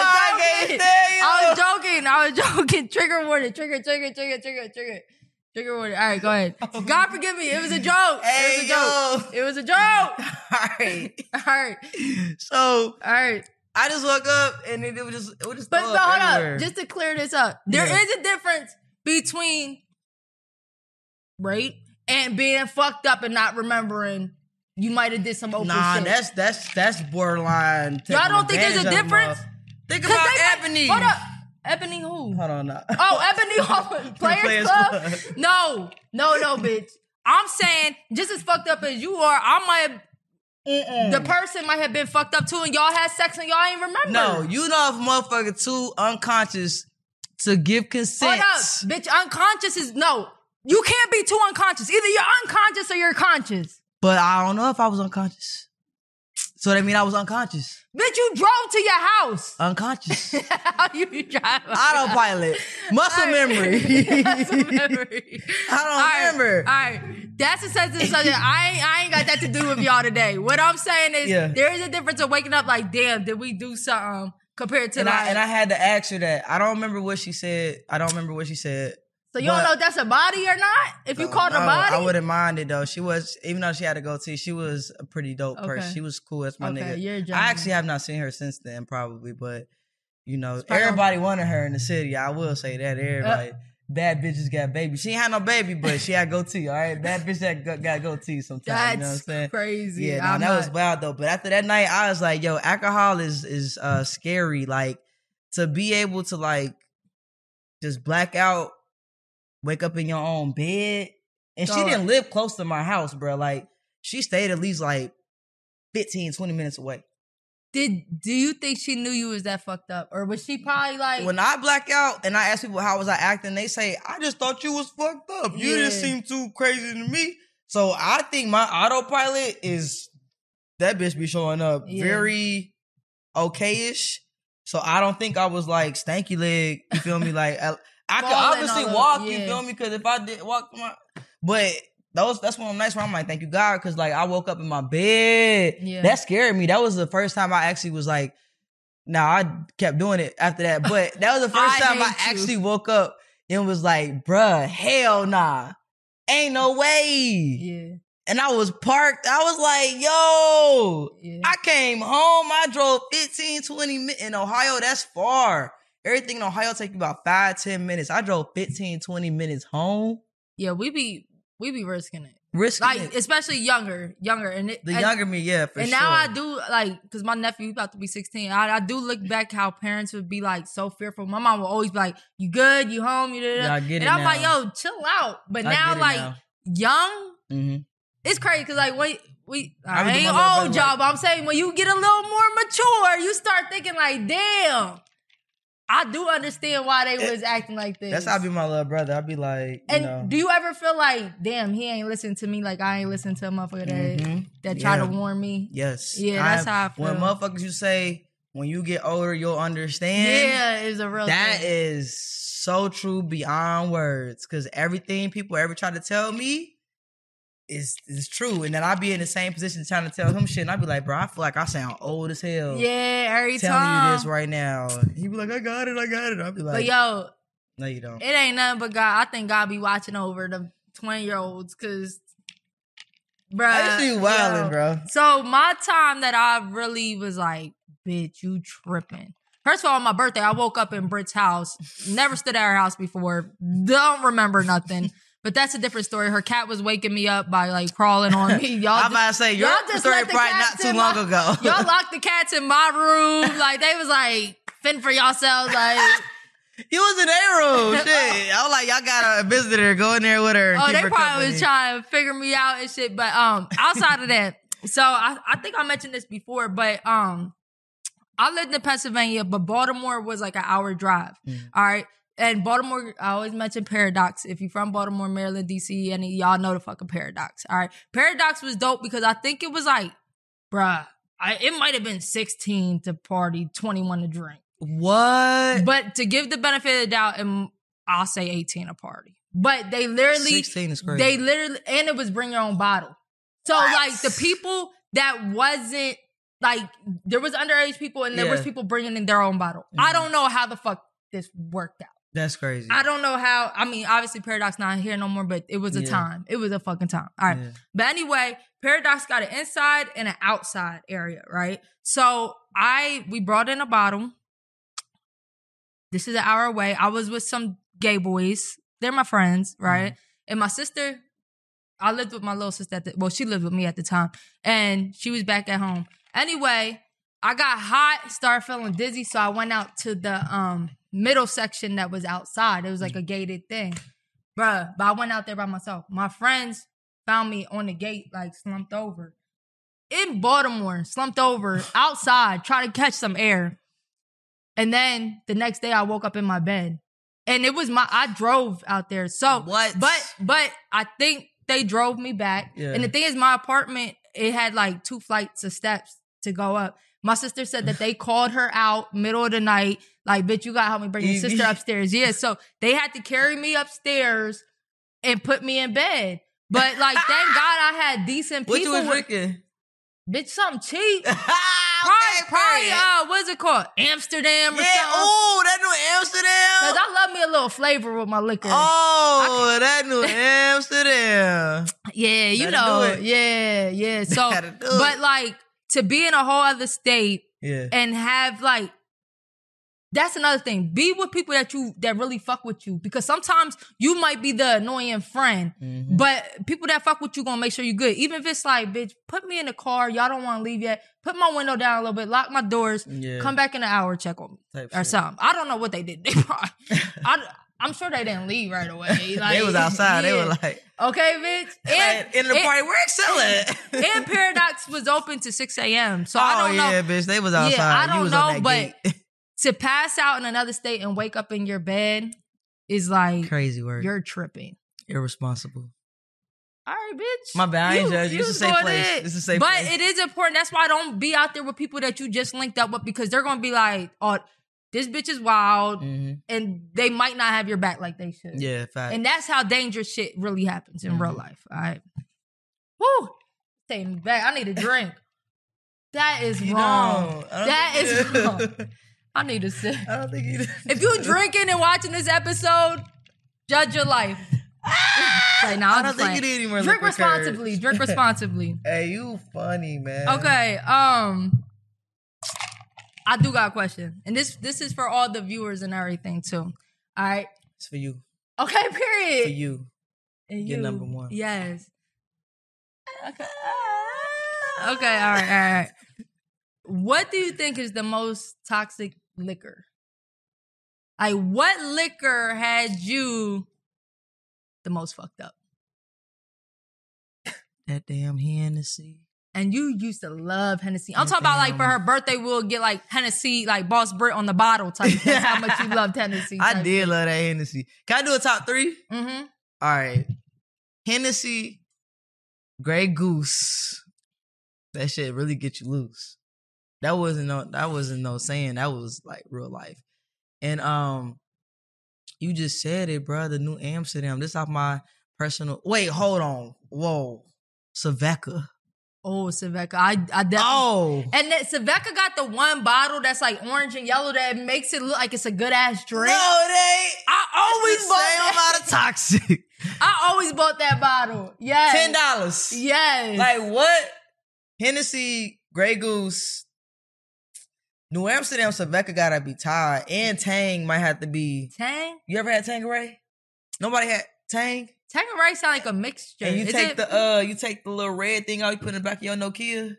joking. Trigger warning. Trigger warning. All right, go ahead. God forgive me. It was a joke. It was a joke. All right. So, all right. I just woke up and it was just But hold up. Just to clear this up. There is a difference between rape and being fucked up and not remembering you might have did some open shit. That's borderline. Y'all don't think there's a difference? Think about Ebony. Hold up. Ebony who? Hold on now. Oh, Ebony Players Club? No, bitch. I'm saying, just as fucked up as you are, I might have The person might have been fucked up too, and y'all had sex and y'all ain't remember. No, you know if a motherfucker too unconscious to give consent. Hold up, bitch. Unconscious is no. You can't be too unconscious. Either you're unconscious or you're conscious. But I don't know if I was unconscious. So that mean I was unconscious. Bitch, you drove to your house. Unconscious. How you drive? Autopilot. Muscle memory. Muscle memory. I don't remember. All right. That's a sensitive subject. I ain't got that to do with y'all today. What I'm saying is there is a difference of waking up like, damn, did we do something compared to and I had to ask her that. I don't remember what she said. So you don't know if that's a body or not? If you called her body? I wouldn't mind it though. She was, even though she had to go too, she was a pretty dope person. She was cool. That's my nigga. I actually have not seen her since then probably, but you know, everybody wanted her in the city. I will say that. Everybody. Bad bitches got babies. She ain't had no baby, but she had goatee, all right? Bad bitch that got goatee sometimes, that's you know what I'm saying? Crazy. Yeah, that was wild though. But after that night, I was like, yo, alcohol is scary. Like, to be able to like just black out, wake up in your own bed. And she didn't live close to my house, bro. Like, she stayed at least like 15, 20 minutes away. Do you think she knew you was that fucked up? Or was she probably like... When I black out and I ask people how was I acting, they say, I just thought you was fucked up. You didn't seem too crazy to me. So I think my autopilot is, that bitch be showing up very okay-ish. So I don't think I was like stanky leg, you feel me? Like, I could obviously walk, you feel me? Because if I did walk, but that's one of them nights where I'm like, thank you God, because like I woke up in my bed. Yeah. That scared me. That was the first time I actually was like, I kept doing it after that, but that was the first time I actually woke up and was like, bruh, hell nah, ain't no way. Yeah. And I was parked. I was like, yo, I came home. I drove 15, 20 minutes. In Ohio, that's far. Everything in Ohio take you about 5-10 minutes. I drove 15, 20 minutes home. Yeah, we be risking it. Like, especially younger. And younger me, yeah, for sure. And now I do, like, because my nephew, he about to be 16. I do look back how parents would be, like, so fearful. My mom would always be like, you good? You home? You yeah, I get and I'm like, yo, chill out. But now, like, young, it's crazy because, like, I ain't old, y'all, but I'm saying when you get a little more mature, you start thinking, like, damn. I do understand why they was acting like this. That's how I be my little brother. I be like, you know. Do you ever feel like, damn, he ain't listening to me like I ain't listening to a motherfucker that try to warn me? Yes. Yeah, that's how I feel. When motherfuckers you say, when you get older, you'll understand. Yeah, it's a real thing. That is so true beyond words. Because everything people ever try to tell me is true. And then I be in the same position trying to tell him shit. And I be like, bro, I feel like I sound old as hell. Yeah, every telling time. You this right now. He be like, I got it. I be like, but yo, no, you don't. It ain't nothing but God. I think God be watching over the 20-year-olds because, bro. I see you wilding, bro. So my time that I really was like, bitch, you tripping. First of all, on my birthday, I woke up in Britt's house. Never stood at her house before. Don't remember nothing. But that's a different story. Her cat was waking me up by like crawling on me. Y'all I'm about to say, your story probably not too long ago. Y'all locked the cats in my room. Like, they was like, fend for yourselves. Like, you was in their room. Shit. I was like, y'all got a visitor. Go in there with her and keep her company. They probably was trying to figure me out and shit. But outside of that, so I think I mentioned this before, but I lived in Pennsylvania, but Baltimore was like an hour drive. All right. And Baltimore, I always mention Paradox. If you're from Baltimore, Maryland, DC, any y'all know the fucking Paradox. All right. Paradox was dope because I think it was like, bruh, it might have been 16 to party, 21 to drink. What? But to give the benefit of the doubt, and I'll say 18 a party. But they literally 16 is crazy. They literally, and it was bring your own bottle. So like the people that wasn't like, there was underage people and there was people bringing in their own bottle. I don't know how the fuck this worked out. That's crazy. I don't know how. I mean, obviously Paradox not here no more, but it was a time. It was a fucking time. All right. Yeah. But anyway, Paradox got an inside and an outside area, right? So we brought in a bottle. This is an hour away. I was with some gay boys. They're my friends, right? And my sister, I lived with my little sister she lived with me at the time. And she was back at home. Anyway, I got hot, started feeling dizzy, so I went out to the middle section that was outside. It was like a gated thing. Bruh, but I went out there by myself. My friends found me on the gate, like slumped over. in Baltimore, slumped over outside, trying to catch some air. And then the next day I woke up in my bed. And it was I drove out there. So what? But I think they drove me back. Yeah. And the thing is, my apartment, it had like 2 flights of steps to go up. My sister said that they called her out middle of the night. Like, bitch, you gotta help me bring your sister upstairs. Yeah, so they had to carry me upstairs and put me in bed. But like, thank God I had decent people. What you was drinking? Bitch, something cheap. Okay, probably what's it called? Amsterdam or something. Oh, that new Amsterdam. Cause I love me a little flavor with my liquor. Oh, that new Amsterdam. Yeah, you Gotta know. do it. Yeah. So, Gotta do but it. like to be in a whole other state Yeah. and have like, that's another thing. Be with people that really fuck with you, because sometimes you might be the annoying friend, but people that fuck with you gonna make sure you good. Even if it's like, bitch, put me in the car. Y'all don't want to leave yet. Put my window down a little bit. Lock my doors. Yeah. Come back in an hour. Check on me Type or shit. something. I don't know what they did. They probably. I'm sure they didn't leave right away. Like, They was outside. They yeah. were like, okay, bitch. like, in the party, where Excel at? And Paradox was open to 6 a.m. So I don't know. Yeah, bitch, they was outside. Yeah, I You don't was know, on that but gate. to pass out in another state and wake up in your bed is like Crazy word. you're tripping. Irresponsible. All right, bitch. My bad. I ain't judge you. It's a was safe going place. in. It's a safe but place. it is important. That's why I don't be out there with people that you just linked up with, because they're gonna be like, "Oh, this bitch is wild," and they might not have your back like they should. Yeah, fact. And that's how dangerous shit really happens in real life. All right. Woo. Take me back. I need a drink. That is wrong. That is wrong. I need to sit. I don't think you do. If you drinking and watching this episode, judge your life. Like, nah, I don't think you need any more Drink liquor responsibly. courage. Drink responsibly. Hey, you funny, man. Okay. I do got a question, and this is for all the viewers and everything too. All right. It's for you. Okay. Period. For you. And You're you. number one. Yes. Okay. Okay. All right. What do you think is the most toxic liquor? Like, what liquor had you the most fucked up? That damn Hennessy. And you used to love Hennessy. I'm talking about like for her birthday, we'll get like Hennessy, like Boss Brit on the bottle type. That's how much you loved Hennessy. I did love that Hennessy. Can I do a top 3? Mm-hmm. All right. Hennessy, Grey Goose. That shit really get you loose. That wasn't no saying. That was like real life. And you just said it, bro. The new Amsterdam. This off my personal. Wait, hold on. Whoa, Saveka. Oh, Saveka. I definitely. Oh, And that Saveka got the one bottle that's like orange and yellow that makes it look like it's a good ass drink. no, it ain't. I always It's bought the same that. amount of toxic. I always bought that bottle. Yes. $10. Yes. Like what? Hennessy, Grey Goose, New Amsterdam, Saveka gotta be tied, and Tang might have to be. Tang? You ever had Tanqueray? Nobody had Tang. Tanqueray sound like a mixture. And you Is take it- the little red thing out, you put in the back of your Nokia.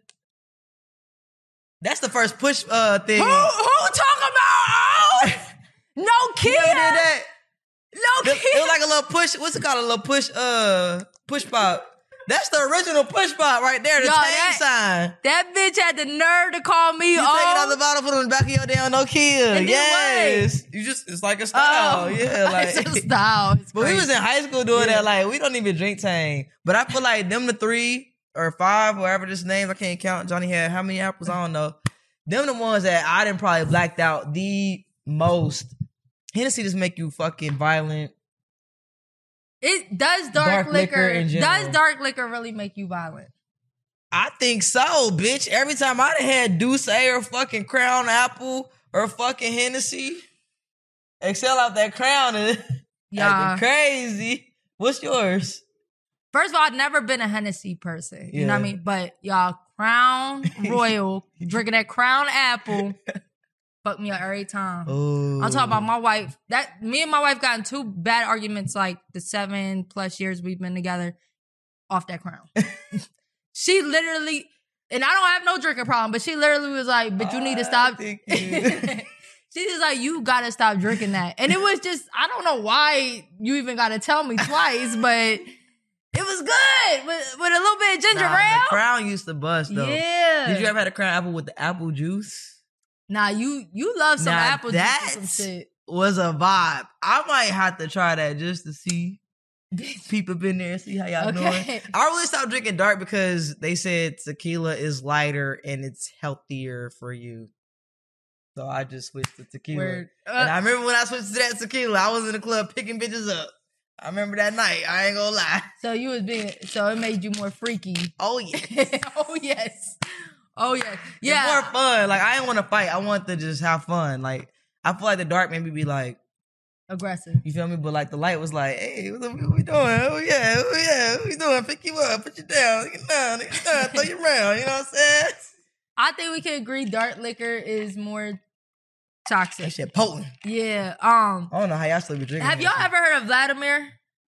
That's the first push thing. Who talking about? Oh, no Kia. You ever did that? No It Kia. was like a little push. What's it called? A little push pop. That's the original push pop right there. The Yo, Tang sign. That bitch had the nerve to call me You take it out the bottle, put it on the back of your damn Nokia. And then Yes. You just, it's like a style. Yeah, like. it's a style. It's But we was crazy. in high school doing that. Like, we don't even drink Tang. But I feel like them the 3 or 5, whatever this name, I can't count. Johnny had how many apples? I don't know. Them the ones that I done probably blacked out the most. Hennessy just make you fucking violent. It does Dark liquor in general. Does dark liquor really make you violent? I think so, bitch. Every time I done had Douce or fucking Crown Apple or fucking Hennessy, excel out that Crown and Yeah. acting crazy. What's yours? First of all, I've never been a Hennessy person. You know what I Yeah. mean? But y'all, Crown Royal, drinking that Crown Apple, fuck me up every time. Oh, I'm talking about my wife. That me and my wife got in 2 bad arguments like the 7+ years we've been together off that Crown. She literally, and I don't have no drinking problem, but she literally was like, "But you need to stop." think She was like, "You gotta stop drinking that," and it was just, I don't know why you even gotta tell me twice, but It was good with a little bit of ginger ale. The Crown used to bust though. Yeah. Did you ever had a Crown apple with the apple juice? Nah, you love some apple juice or some shit. Was a vibe. I might have to try that just to see. People been there, see how y'all doing. I really stopped drinking dark because they said tequila is lighter and it's healthier for you. So I just switched to tequila. And I remember when I switched to that tequila, I was in the club picking bitches up. I remember that night. I ain't gonna lie. So it made you more freaky. Oh yes. Oh yes. Oh yes. Yeah. It's more fun. Like I didn't want to fight. I want to just have fun. Like I feel like the dark made me be like aggressive. You feel me? But like the light was like, hey, what we doing? Oh yeah, what we doing? Pick you up, put you down, throw you around. You know what I'm saying? I think we can agree dark liquor is more toxic. That shit potent. Yeah. I don't know how y'all still be drinking. Have y'all ever heard of Vladimir?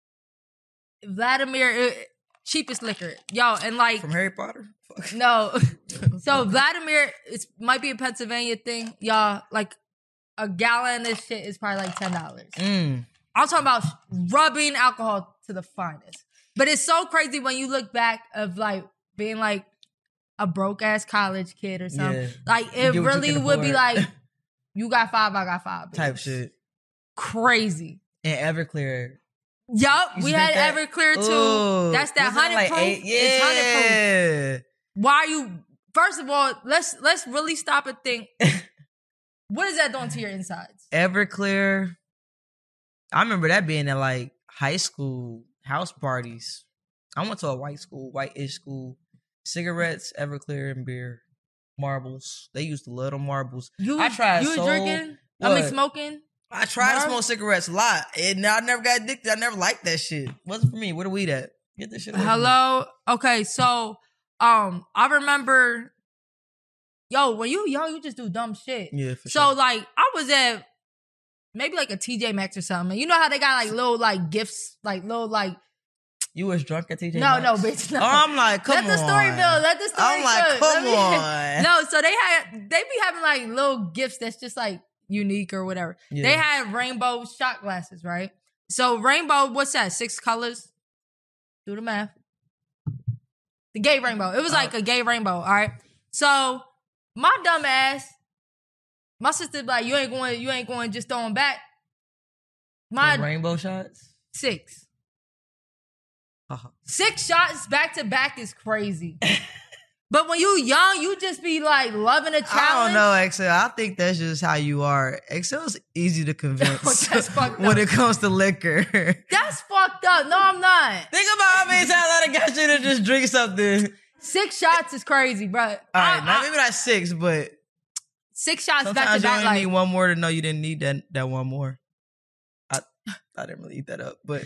Vladimir, cheapest liquor. Yo, and like from Harry Potter? Fuck. No. So Vladimir, it might be a Pennsylvania thing. Y'all, like a gallon of this shit is probably like $10. I'm talking about rubbing alcohol to the finest. But it's so crazy when you look back of like being like a broke ass college kid or something. Yeah. Like it really would be like, you got 5, I got 5. Bitch. Type shit. Crazy. And Everclear. Yup, we had Everclear too. Ooh, that's that 100 like proof. 8? Yeah. It's 100 proof. Why are you? First of all, let's really stop and think. What is that doing to your insides? Everclear. I remember that being at like high school house parties. I went to a white-ish school. Cigarettes, Everclear, and beer. Marbles. They used to love them marbles. I tried. You drinking? I mean, smoking. I tried to smoke cigarettes a lot, and I never got addicted. I never liked that shit. Wasn't for me. Where the weed at? Get this shit. Hello. Okay, so I remember. Yo, when you young, you just do dumb shit. Yeah, for sure. So like, I was at maybe like a TJ Maxx or something. You know how they got like little like gifts, like little like. You was drunk at TJ Maxx? No, bitch. No. Oh, I'm like, come on. Let the story build. Let the story I'm like, come on. No, so they be having like little gifts that's just like unique or whatever. Yeah. They had rainbow shot glasses, right? So rainbow, what's that? 6 colors? Do the math. The gay rainbow. It was like a gay rainbow, all right? So my dumb ass, my sister be like, you ain't going just throw them back. My rainbow shots? 6. 6 shots back to back is crazy. But when you young, you just be like loving a challenge. I don't know, Excel. I think that's just how you are. Excel's easy to convince when it comes to liquor. That's fucked up. No, I'm not. Think about how many times I done got you to just drink something. 6 shots is crazy, bro. All right, now maybe not 6, but 6 shots sometimes back to back. You only need one more to know you didn't need that one more. I didn't really eat that up, but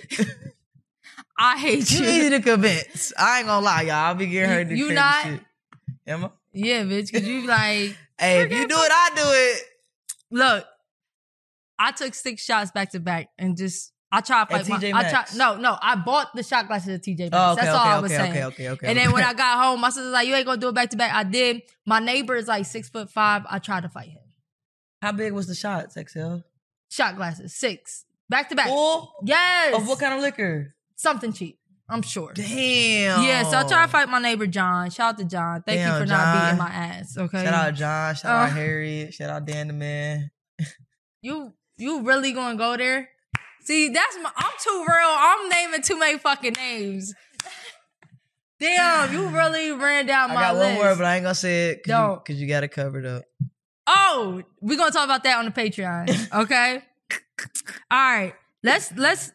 I hate you. You easy to convince. I ain't gonna lie, y'all. I'll be getting her to you not. Shit. Am I? Yeah, bitch. Cause you like, hey, if you do it, I do it. Look, I took 6 shots back to back and just I tried to fight TJ Maxx. I bought the shot glasses at TJ Maxx. Oh, okay, that's all I was saying. Okay. And then when I got home, my sister was like, you ain't gonna do it back to back. I did. My neighbor is like 6'5". I tried to fight him. How big was the shots, XL? Shot glasses, 6. Back to back. Full? Yes. Of what kind of liquor? Something cheap, I'm sure. Damn. Yeah, so I tried to fight my neighbor John. Shout out to John. Thank you for not beating my ass, okay? Shout out John. Shout out Harriet. Shout out Dan the man. You really gonna go there? See, I'm too real. I'm naming too many fucking names. Damn, you really ran down my list. I got one more, but I ain't gonna say it because you got it covered up. Oh, we're gonna talk about that on the Patreon, okay? All right. Let's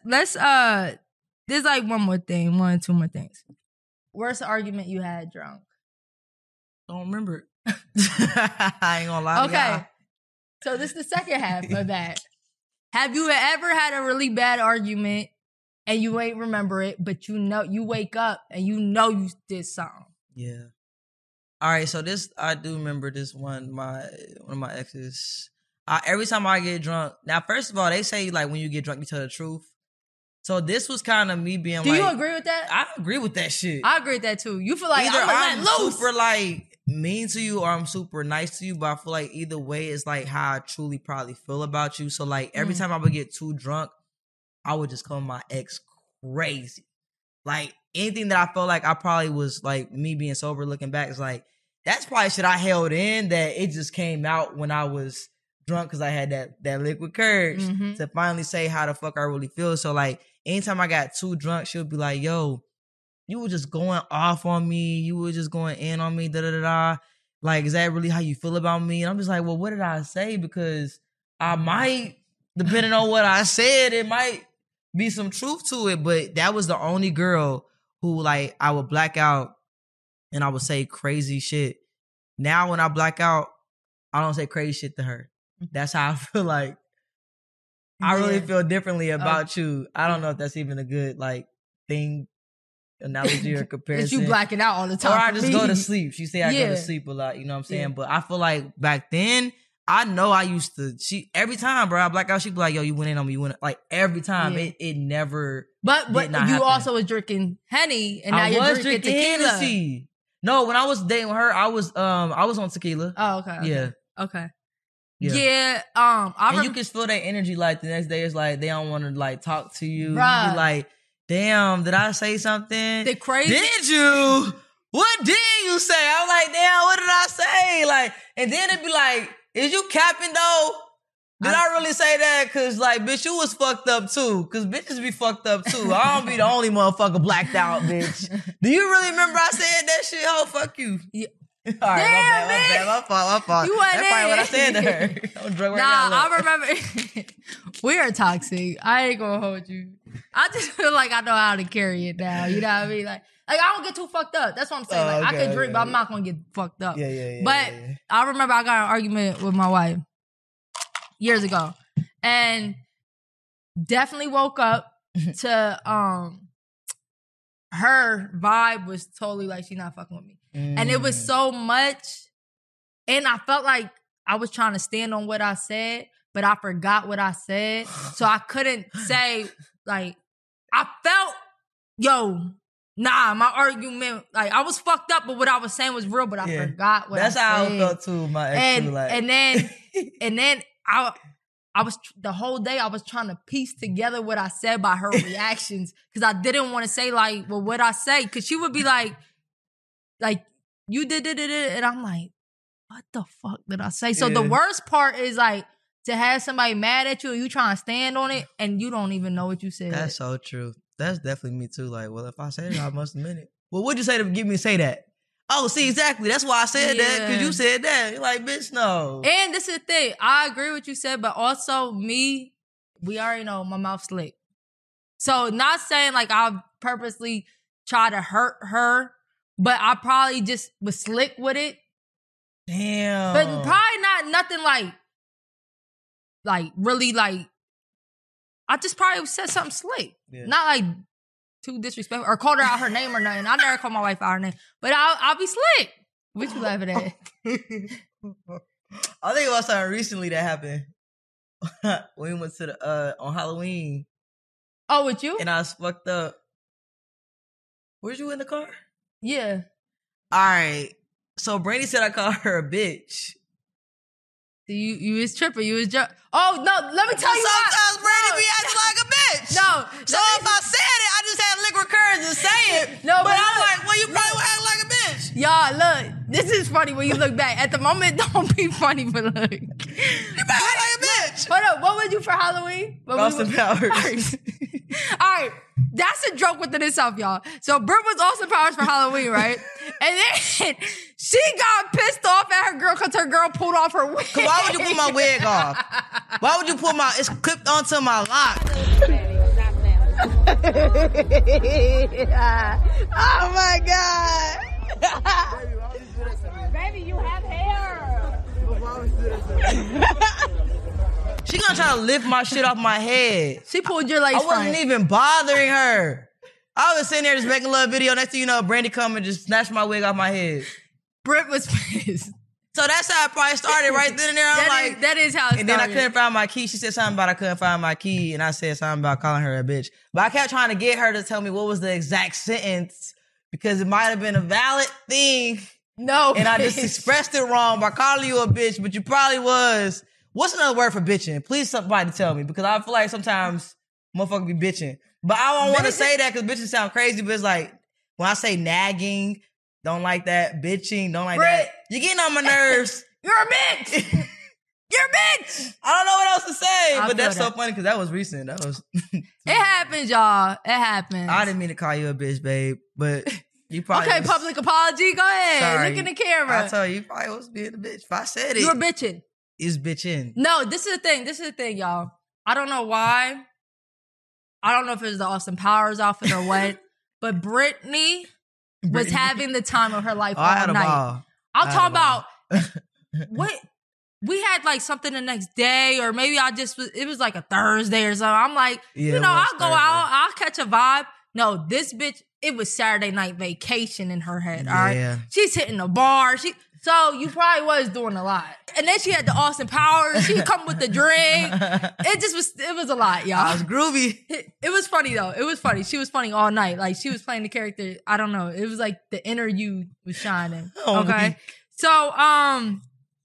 there's like 1 or 2 more things. Worst argument you had drunk? Don't remember it. I ain't gonna lie. Okay. So this is the second half of that. Have you ever had a really bad argument and you ain't remember it, but you know you wake up and you know you did something? Yeah. All right, so I do remember this one. One of my exes. Every time I get drunk, now first of all, they say like when you get drunk, you tell the truth. So this was kind of me being Do you agree with that? I agree with that shit. I agree with that too. You feel like either I'm loose. Super like mean to you or I'm super nice to you, but I feel like either way it's like how I truly probably feel about you. So like every time I would get too drunk, I would just call my ex crazy. Like anything that I felt like I probably was like me being sober looking back is like, that's probably shit I held in that it just came out when I was drunk because I had that liquid courage to finally say how the fuck I really feel. So like anytime I got too drunk, she'll be like, yo, you were just going off on me. You were just going in on me, da-da-da-da. Like, is that really how you feel about me? And I'm just like, well, what did I say? Because I might, depending on what I said, it might be some truth to it. But that was the only girl who, like, I would black out and I would say crazy shit. Now when I black out, I don't say crazy shit to her. That's how I feel like. I really feel differently about you. I don't know if that's even a good, like, thing, analogy or comparison. That you blacking out all the time. Or I just go to sleep. She say I go to sleep a lot, you know what I'm saying? Yeah. But I feel like back then, I know I used to, every time, bro, I black out, she'd be like, yo, you went in on me, you went in. Like, every time, it never But you happen. also was drinking Henny, and now you're drinking tequila. Hennessy. No, when I was dating her, I was on tequila. Oh, okay. Yeah. Okay. Yeah. And you can feel that energy, like, the next day, it's like, they don't want to, like, talk to you. Right. You be like, damn, did I say something? The crazy. Did you? What did you say? I'm like, damn, what did I say? Like, and then it'd be like, is you capping though? Did I really say that? Cause like, bitch, you was fucked up too. Cause bitches be fucked up too. I don't be the only motherfucker blacked out, bitch. Do you really remember I said that shit? Oh, fuck you. Yeah. All right, damn, my fault. You wasn't That's probably what I said to her. I'm drunk right now. I remember. We are toxic. I ain't gonna hold you. I just feel like I know how to carry it now. You know what I mean? Like I don't get too fucked up. That's what I'm saying. Like I can drink, but I'm not gonna get fucked up. But I remember I got an argument with my wife years ago, and definitely woke up to her vibe was totally like she's not fucking with me. And it was so much, and I felt like I was trying to stand on what I said, but I forgot what I said. So I couldn't say, like, I felt, my argument, like, I was fucked up, but what I was saying was real, but I forgot what I said. That's how I felt too, my ex. And then I was, the whole day I was trying to piece together what I said by her reactions, because I didn't want to say, like, well, what'd I say? Because she would be like, you did it, and I'm like, what the fuck did I say? So the worst part is like to have somebody mad at you and you trying to stand on it and you don't even know what you said. That's so true. That's definitely me too. Like, well, if I said it, I must have meant it. Well, what'd you say to get me to say that? Oh, see, exactly. That's why I said that, because you said that. You're like, bitch, no. And this is the thing. I agree with what you said, but also me, we already know my mouth slick. So not saying like I purposely try to hurt her, but I probably just was slick with it. Damn. But probably not nothing like really like, I just probably said something slick. Yeah. Not like too disrespectful or called her out her name or nothing. I never called my wife out her name. But I'll be slick. What you laughing at? I think it was something recently that happened. When we went to the on Halloween. Oh, with you? And I was fucked up. Were you in the car? Yeah. All right. So Brandy said I called her a bitch. You was tripping. You was oh no, let me tell you. Sometimes Brandy be acting like a bitch. No. So if I said it, I just had liquid courage to say it. No, but I'm like, well, you probably would act like a bitch. Y'all, look, this is funny when you look back. At the moment, don't be funny, but look. You probably act like a bitch. Hold up, what was you for Halloween? Austin Powers. All right, that's a joke within itself, y'all. So Britt was Austin Powers for Halloween, right? And then she got pissed off at her girl because her girl pulled off her wig. Why would you pull my wig off? Why would you pull it's clipped onto my lock? Oh my God. Baby, you have hair. She gonna try to lift my shit off my head. She pulled your lace I wasn't even bothering her. I was sitting there just making a little video. Next thing you know, Brandy come and just snatched my wig off my head. Britt was pissed. So that's how it probably started right then and there. That is how it started. And then I couldn't find my key. She said something about I couldn't find my key. And I said something about calling her a bitch. But I kept trying to get her to tell me what was the exact sentence because it might have been a valid thing. No, and I just expressed it wrong by calling you a bitch, but you probably was. What's another word for bitching? Please somebody tell me because I feel like sometimes motherfuckers be bitching. But I don't want to say that because bitching sound crazy, but it's like when I say nagging, don't like that. Bitching, don't like that. You're getting on my nerves. You're a bitch. You're a bitch. I don't know what else to say, I but that's feel so funny because that was recent. That was. It happens, y'all. It happens. I didn't mean to call you a bitch, babe, but you probably. Okay, public apology. Go ahead. Sorry. Look in the camera. I told you probably was being a bitch. If I said it, You were bitching. Is bitching. No, this is the thing, y'all. I don't know why. I don't know if it was the Austin Powers outfit or what, but Brittany was having the time of her life all I had a night. ball. I'm talking about what we had like something the next day, or maybe it was like a Thursday or something. I'm like, Yeah, I'll go out, I'll catch a vibe. No, this bitch, it was Saturday night vacation in her head. All right. She's hitting the bar. So you probably was doing a lot. And then she had the Austin Powers. She come with the drink. It was a lot, y'all. I was groovy. It was funny though. It was funny. She was funny all night. Like she was playing the character. I don't know. It was like the inner you was shining. Okay. So, I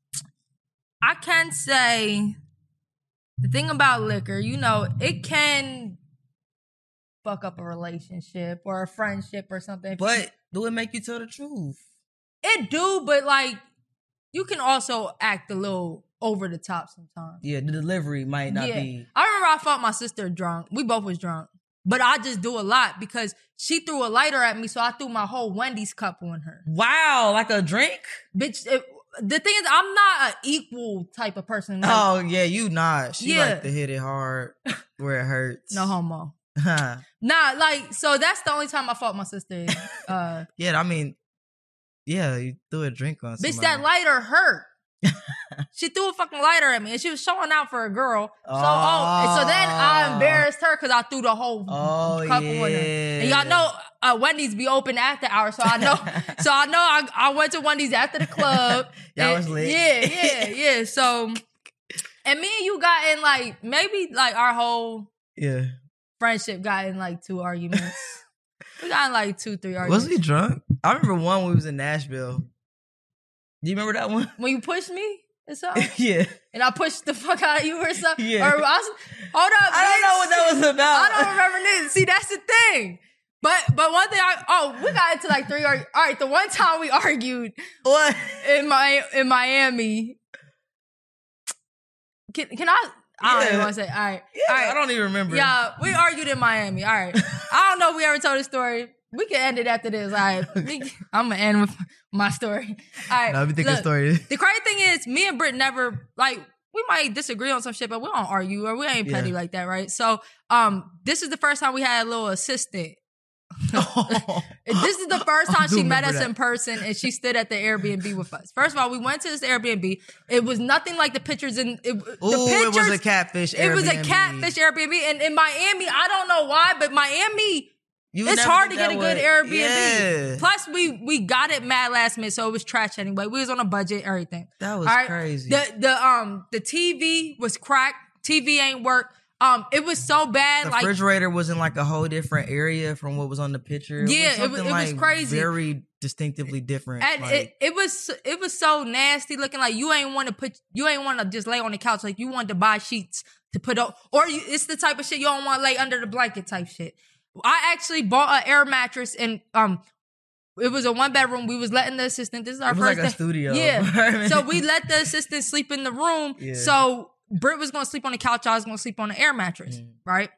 can say the thing about liquor, it can fuck up a relationship or a friendship or something. But do it make you tell the truth? It do, but like you can also act a little over the top sometimes. Yeah, the delivery might not be. I remember I fought my sister drunk. We both was drunk. But I just do a lot because she threw a lighter at me, so I threw my whole Wendy's cup on her. Wow, like a drink? Bitch, the thing is, I'm not an equal type of person. Like, oh, yeah, you not. She like to hit it hard where it hurts. No homo. Nah, like, so that's the only time I fought my sister. Yeah, I mean, yeah, you threw a drink on somebody. Bitch, that lighter hurt. She threw a fucking lighter at me and she was showing out for a girl. So then I embarrassed her because I threw the whole cup on her. And y'all know Wendy's be open after hours, so I know I went to Wendy's after the club. Y'all was lit. Yeah. So, and me and you got in like maybe like our whole friendship got in like 2 arguments. We got in like 2-3 arguments. Was he drunk? I remember one when we was in Nashville. Do you remember that one? When you pushed me or something? Yeah. And I pushed the fuck out of you or something? Yeah. Or hold up, I don't know what that was about. I don't remember this. See, that's the thing. But one thing we got into like 3 arguments. All right, the one time we argued what in Miami. Can I? I don't even want to say. All right. Yeah, all right. I don't even remember. Yeah, we argued in Miami. All right. I don't know if we ever told this story. We can end it after this. All right. I'm going to end with my story. All right. No, let me think of the story. The crazy thing is, me and Britt never, like, we might disagree on some shit, but we don't argue or we ain't petty like that, right? So, this is the first time we had a little assistant. This is the first time she met us in person and she stood at the Airbnb with us. First of all, we went to this Airbnb. It was nothing like the pictures in it was a catfish Airbnb. It was a catfish Airbnb. And in Miami, I don't know why, but Miami, it's hard to get a good Airbnb. Yeah. Plus, we got it mad last minute, so it was trash anyway. We was on a budget, everything. That was crazy. The TV was cracked. TV ain't work. It was so bad. The refrigerator was in like a whole different area from what was on the picture. It was crazy. Very distinctively different. And it was so nasty looking. Like you ain't want to just lay on the couch. Like you wanted to buy sheets to put up, it's the type of shit you don't want to lay under the blanket type shit. I actually bought an air mattress and it was a 1-bedroom. We was letting the assistant. This is our first like a studio. Yeah. So we let the assistant sleep in the room. Yeah. So Britt was going to sleep on the couch. I was going to sleep on the air mattress, right?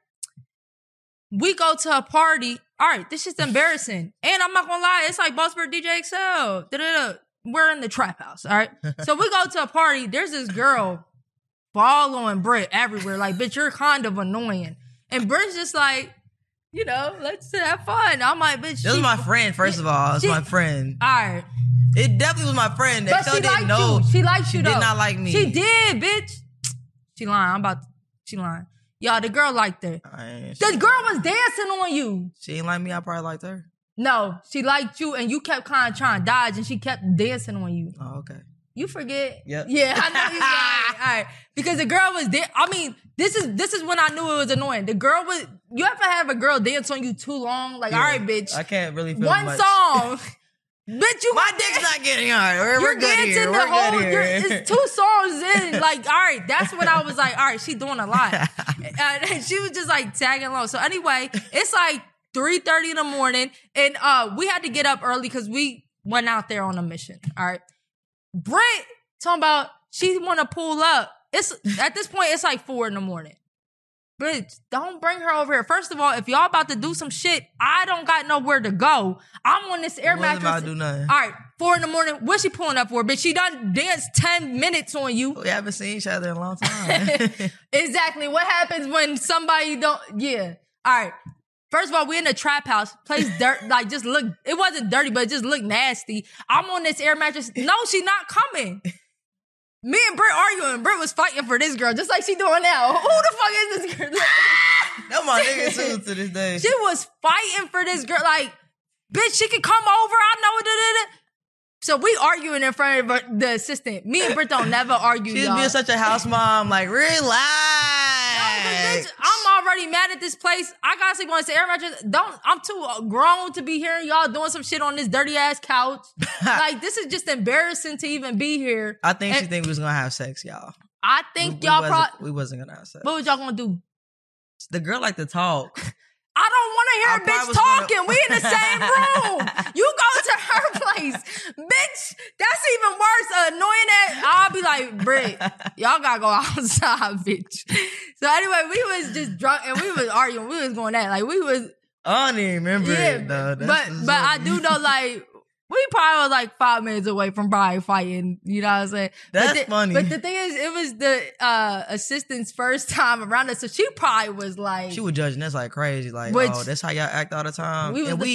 We go to a party. All right, this shit's embarrassing. And I'm not going to lie. It's like Bossbird DJ XL. We're in the trap house, all right? So we go to a party. There's this girl following Britt everywhere. Like, bitch, you're kind of annoying. And Britt's just like, let's have fun. I'm like, bitch. This was my friend, first of all. It's my friend. All right. It definitely was my friend. But she liked you. She liked you, though. She did not like me. She did, bitch. She lying. She lying. Y'all, the girl liked her. The girl was dancing on you. She ain't like me. I probably liked her. No, she liked you, and you kept kind of trying to dodge, and she kept dancing on you. Oh, okay. You forget? Yep. Yeah, I know you lying. All right. Because the girl was there. I mean, this is when I knew it was annoying. The girl was, you ever have a girl dance on you too long? Like, all right, bitch. I can't really feel one much. Song. Bitch, my dick's not getting hard. We're good here. We're good here. It's 2 songs in. Like, all right, that's when I was like, all right, she doing a lot. And she was just like tagging along. So anyway, it's like 3:30 in the morning, and we had to get up early because we went out there on a mission. All right, Brent talking about she want to pull up. It's at this point it's like 4 in the morning. Bitch, don't bring her over here. First of all, if y'all about to do some shit, I don't got nowhere to go. I'm on this air mattress. About to do nothing. All right, 4 in the morning. What's she pulling up for? Bitch, she done danced 10 minutes on you. We haven't seen each other in a long time. Exactly. What happens when somebody don't? Yeah. All right. First of all, we in a trap house. Place dirt, like just look. It wasn't dirty, but it just looked nasty. I'm on this air mattress. No, she not coming. Me and Britt arguing. Britt was fighting for this girl, just like she doing now. Who the fuck is this girl? That's my nigga too to this day. She was fighting for this girl. Like, bitch, she can come over. I know it. So we arguing in front of the assistant. Me and Britt don't never argue, She's y'all. being such a house mom. Like, relax. No, bitch, I'm already mad at this place. I gotta sleep on this air mattress. I'm too grown to be hearing y'all doing some shit on this dirty ass couch. Like, this is just embarrassing to even be here. I think she think we was gonna have sex, y'all. I think y'all probably we wasn't gonna have sex. What was y'all gonna do? The girl like to talk. I don't want to hear a bitch talking. We in the same room. You go to her place. Bitch, that's even worse. Annoying that. I'll be like, Britt, y'all gotta go outside, bitch. So anyway, we was just drunk and we was arguing. We was going at like we was. I don't even remember it though. But I do know like we probably was like 5 minutes away from probably fighting. You know what I'm saying? That's funny. But the thing is, it was the assistant's first time around us, so she probably was like, she was judging us like crazy. Like, oh, that's how y'all act all the time. We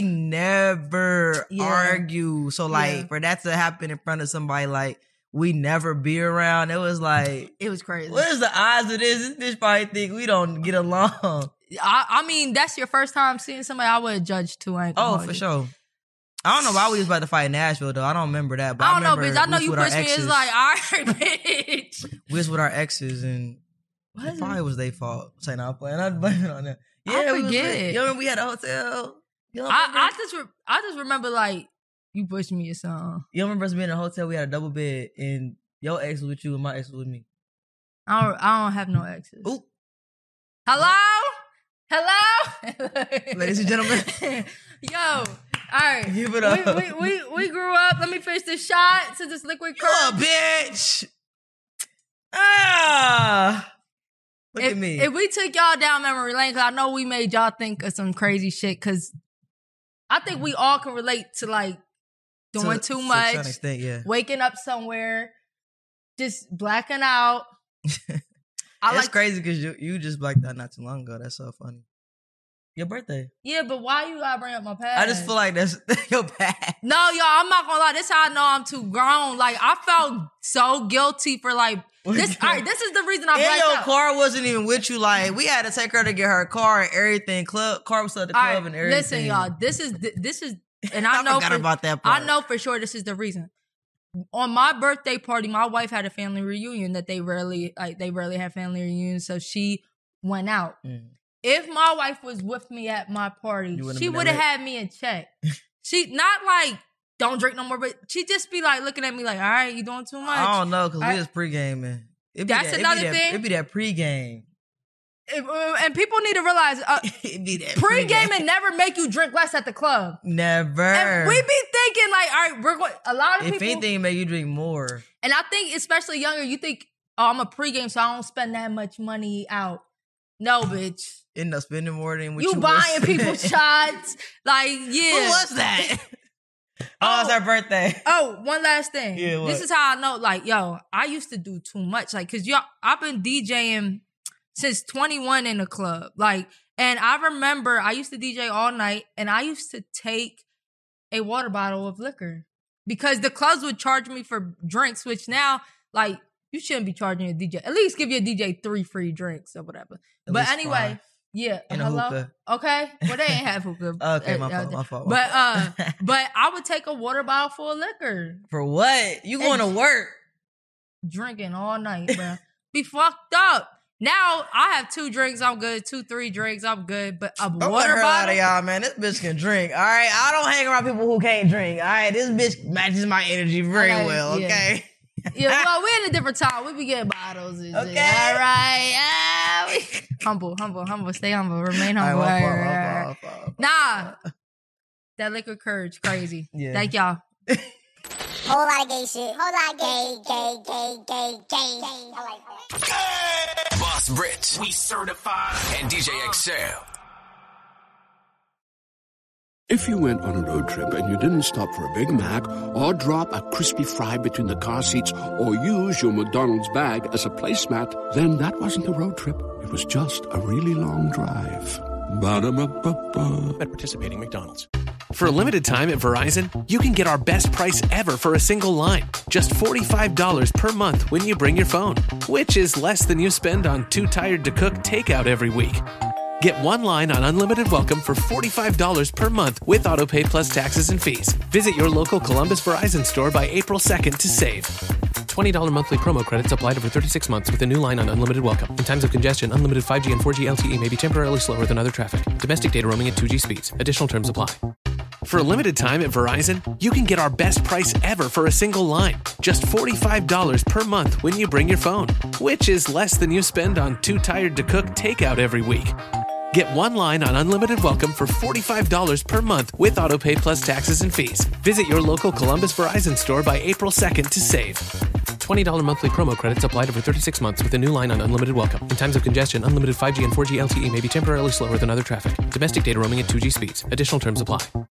never argue. So like for that to happen in front of somebody like we never be around, it was like it was crazy. What is the odds of this? This bitch probably think we don't get along. I mean, that's your first time seeing somebody I would judge too. Oh, for sure. I don't know why we was about to fight in Nashville though. I don't remember that. But I don't know, bitch. I know you pushed me. It's like, all right, bitch. We was with our exes and it probably was their fault. Saying I'm playing. I'm blaming on them. Yeah, I forget. You remember we had a hotel? I just remember like you pushed me or something. You remember us being in a hotel? We had a double bed and your ex was with you and my ex was with me. I don't have no exes. Ooh. Hello, ladies and gentlemen. Yo, all right. Give it up. We grew up. Let me finish this shot to this liquid curve. You a bitch. Look at me. If we took y'all down memory lane, because I know we made y'all think of some crazy shit, because I think we all can relate to like doing too much, to an extent, yeah. Waking up somewhere, just blacking out. That's crazy because you just blacked out not too long ago. That's so funny. Your birthday. Yeah, but why you gotta bring up my past? I just feel like that's your past. No, y'all, I'm not gonna lie. This is how I know I'm too grown. Like, I felt so guilty for like this. All right, this is the reason I blacked out. And your car wasn't even with you. Like, we had to take her to get her car and everything. Car was at the club and everything. Listen, y'all, this is, and I know forgot about that part. I know for sure this is the reason. On my birthday party, my wife had a family reunion that they rarely have family reunions, so she went out. Mm. If my wife was with me at my party, she would have had me in check. She not like don't drink no more, but she just be like looking at me like, all right, you doing too much. I don't know because we was pre-gaming. That's another thing. It'd be that pre-game. And people need to realize pre-gaming never make you drink less at the club. Never. And we be thinking like, all right, we're going. A lot of people. If anything, make you drink more. And I think, especially younger, you think, oh, I'm a pre-game, so I don't spend that much money out. No, bitch. End up spending more than what you buying people shots. Like, yeah. Who was that? Oh, it's our birthday. Oh, one last thing. Yeah, what? This is how I know, like, yo, I used to do too much. Like, cause I've been DJing since 21 in the club. Like, and I remember I used to DJ all night and I used to take a water bottle of liquor because the clubs would charge me for drinks, which now, like, you shouldn't be charging a DJ. At least give your DJ 3 free drinks or whatever. But anyway, 5. Yeah. In a hookah. Okay. Well, they ain't have hookah. Okay, my fault. But I would take a water bottle full of liquor. For what? You going to work? Drinking all night, bro. Be fucked up. Now I have 2 drinks, I'm good. 2, 3 drinks, I'm good. But a water bottle. Out of y'all, man. This bitch can drink. All right, I don't hang around people who can't drink. All right, this bitch matches my energy very well. Okay. Yeah, well, we're in a different time. We be getting bottles and shit. Okay. All right. Humble. Stay humble. Remain humble. All right, All right. Nah. That liquor courage, crazy. Yeah. Thank y'all. Whole lot of gay shit. Whole lot of gay. I like that. Boss Brit, we certified, and DJ XL. If you went on a road trip and you didn't stop for a Big Mac or drop a crispy fry between the car seats or use your McDonald's bag as a placemat, then that wasn't a road trip. It was just a really long drive. Ba-da-ba-ba-ba. At participating McDonald's. For a limited time at Verizon, you can get our best price ever for a single line. Just $45 per month when you bring your phone, which is less than you spend on Too Tired to Cook takeout every week. Get one line on Unlimited Welcome for $45 per month with AutoPay plus taxes and fees. Visit your local Columbus Verizon store by April 2nd to save. $20 monthly promo credits applied over 36 months with a new line on Unlimited Welcome. In times of congestion, unlimited 5G and 4G LTE may be temporarily slower than other traffic. Domestic data roaming at 2G speeds. Additional terms apply. For a limited time at Verizon, you can get our best price ever for a single line. Just $45 per month when you bring your phone, which is less than you spend on Too Tired to Cook takeout every week. Get one line on Unlimited Welcome for $45 per month with AutoPay plus taxes and fees. Visit your local Columbus Verizon store by April 2nd to save. $20 monthly promo credits applied over 36 months with a new line on Unlimited Welcome. In times of congestion, unlimited 5G and 4G LTE may be temporarily slower than other traffic. Domestic data roaming at 2G speeds. Additional terms apply.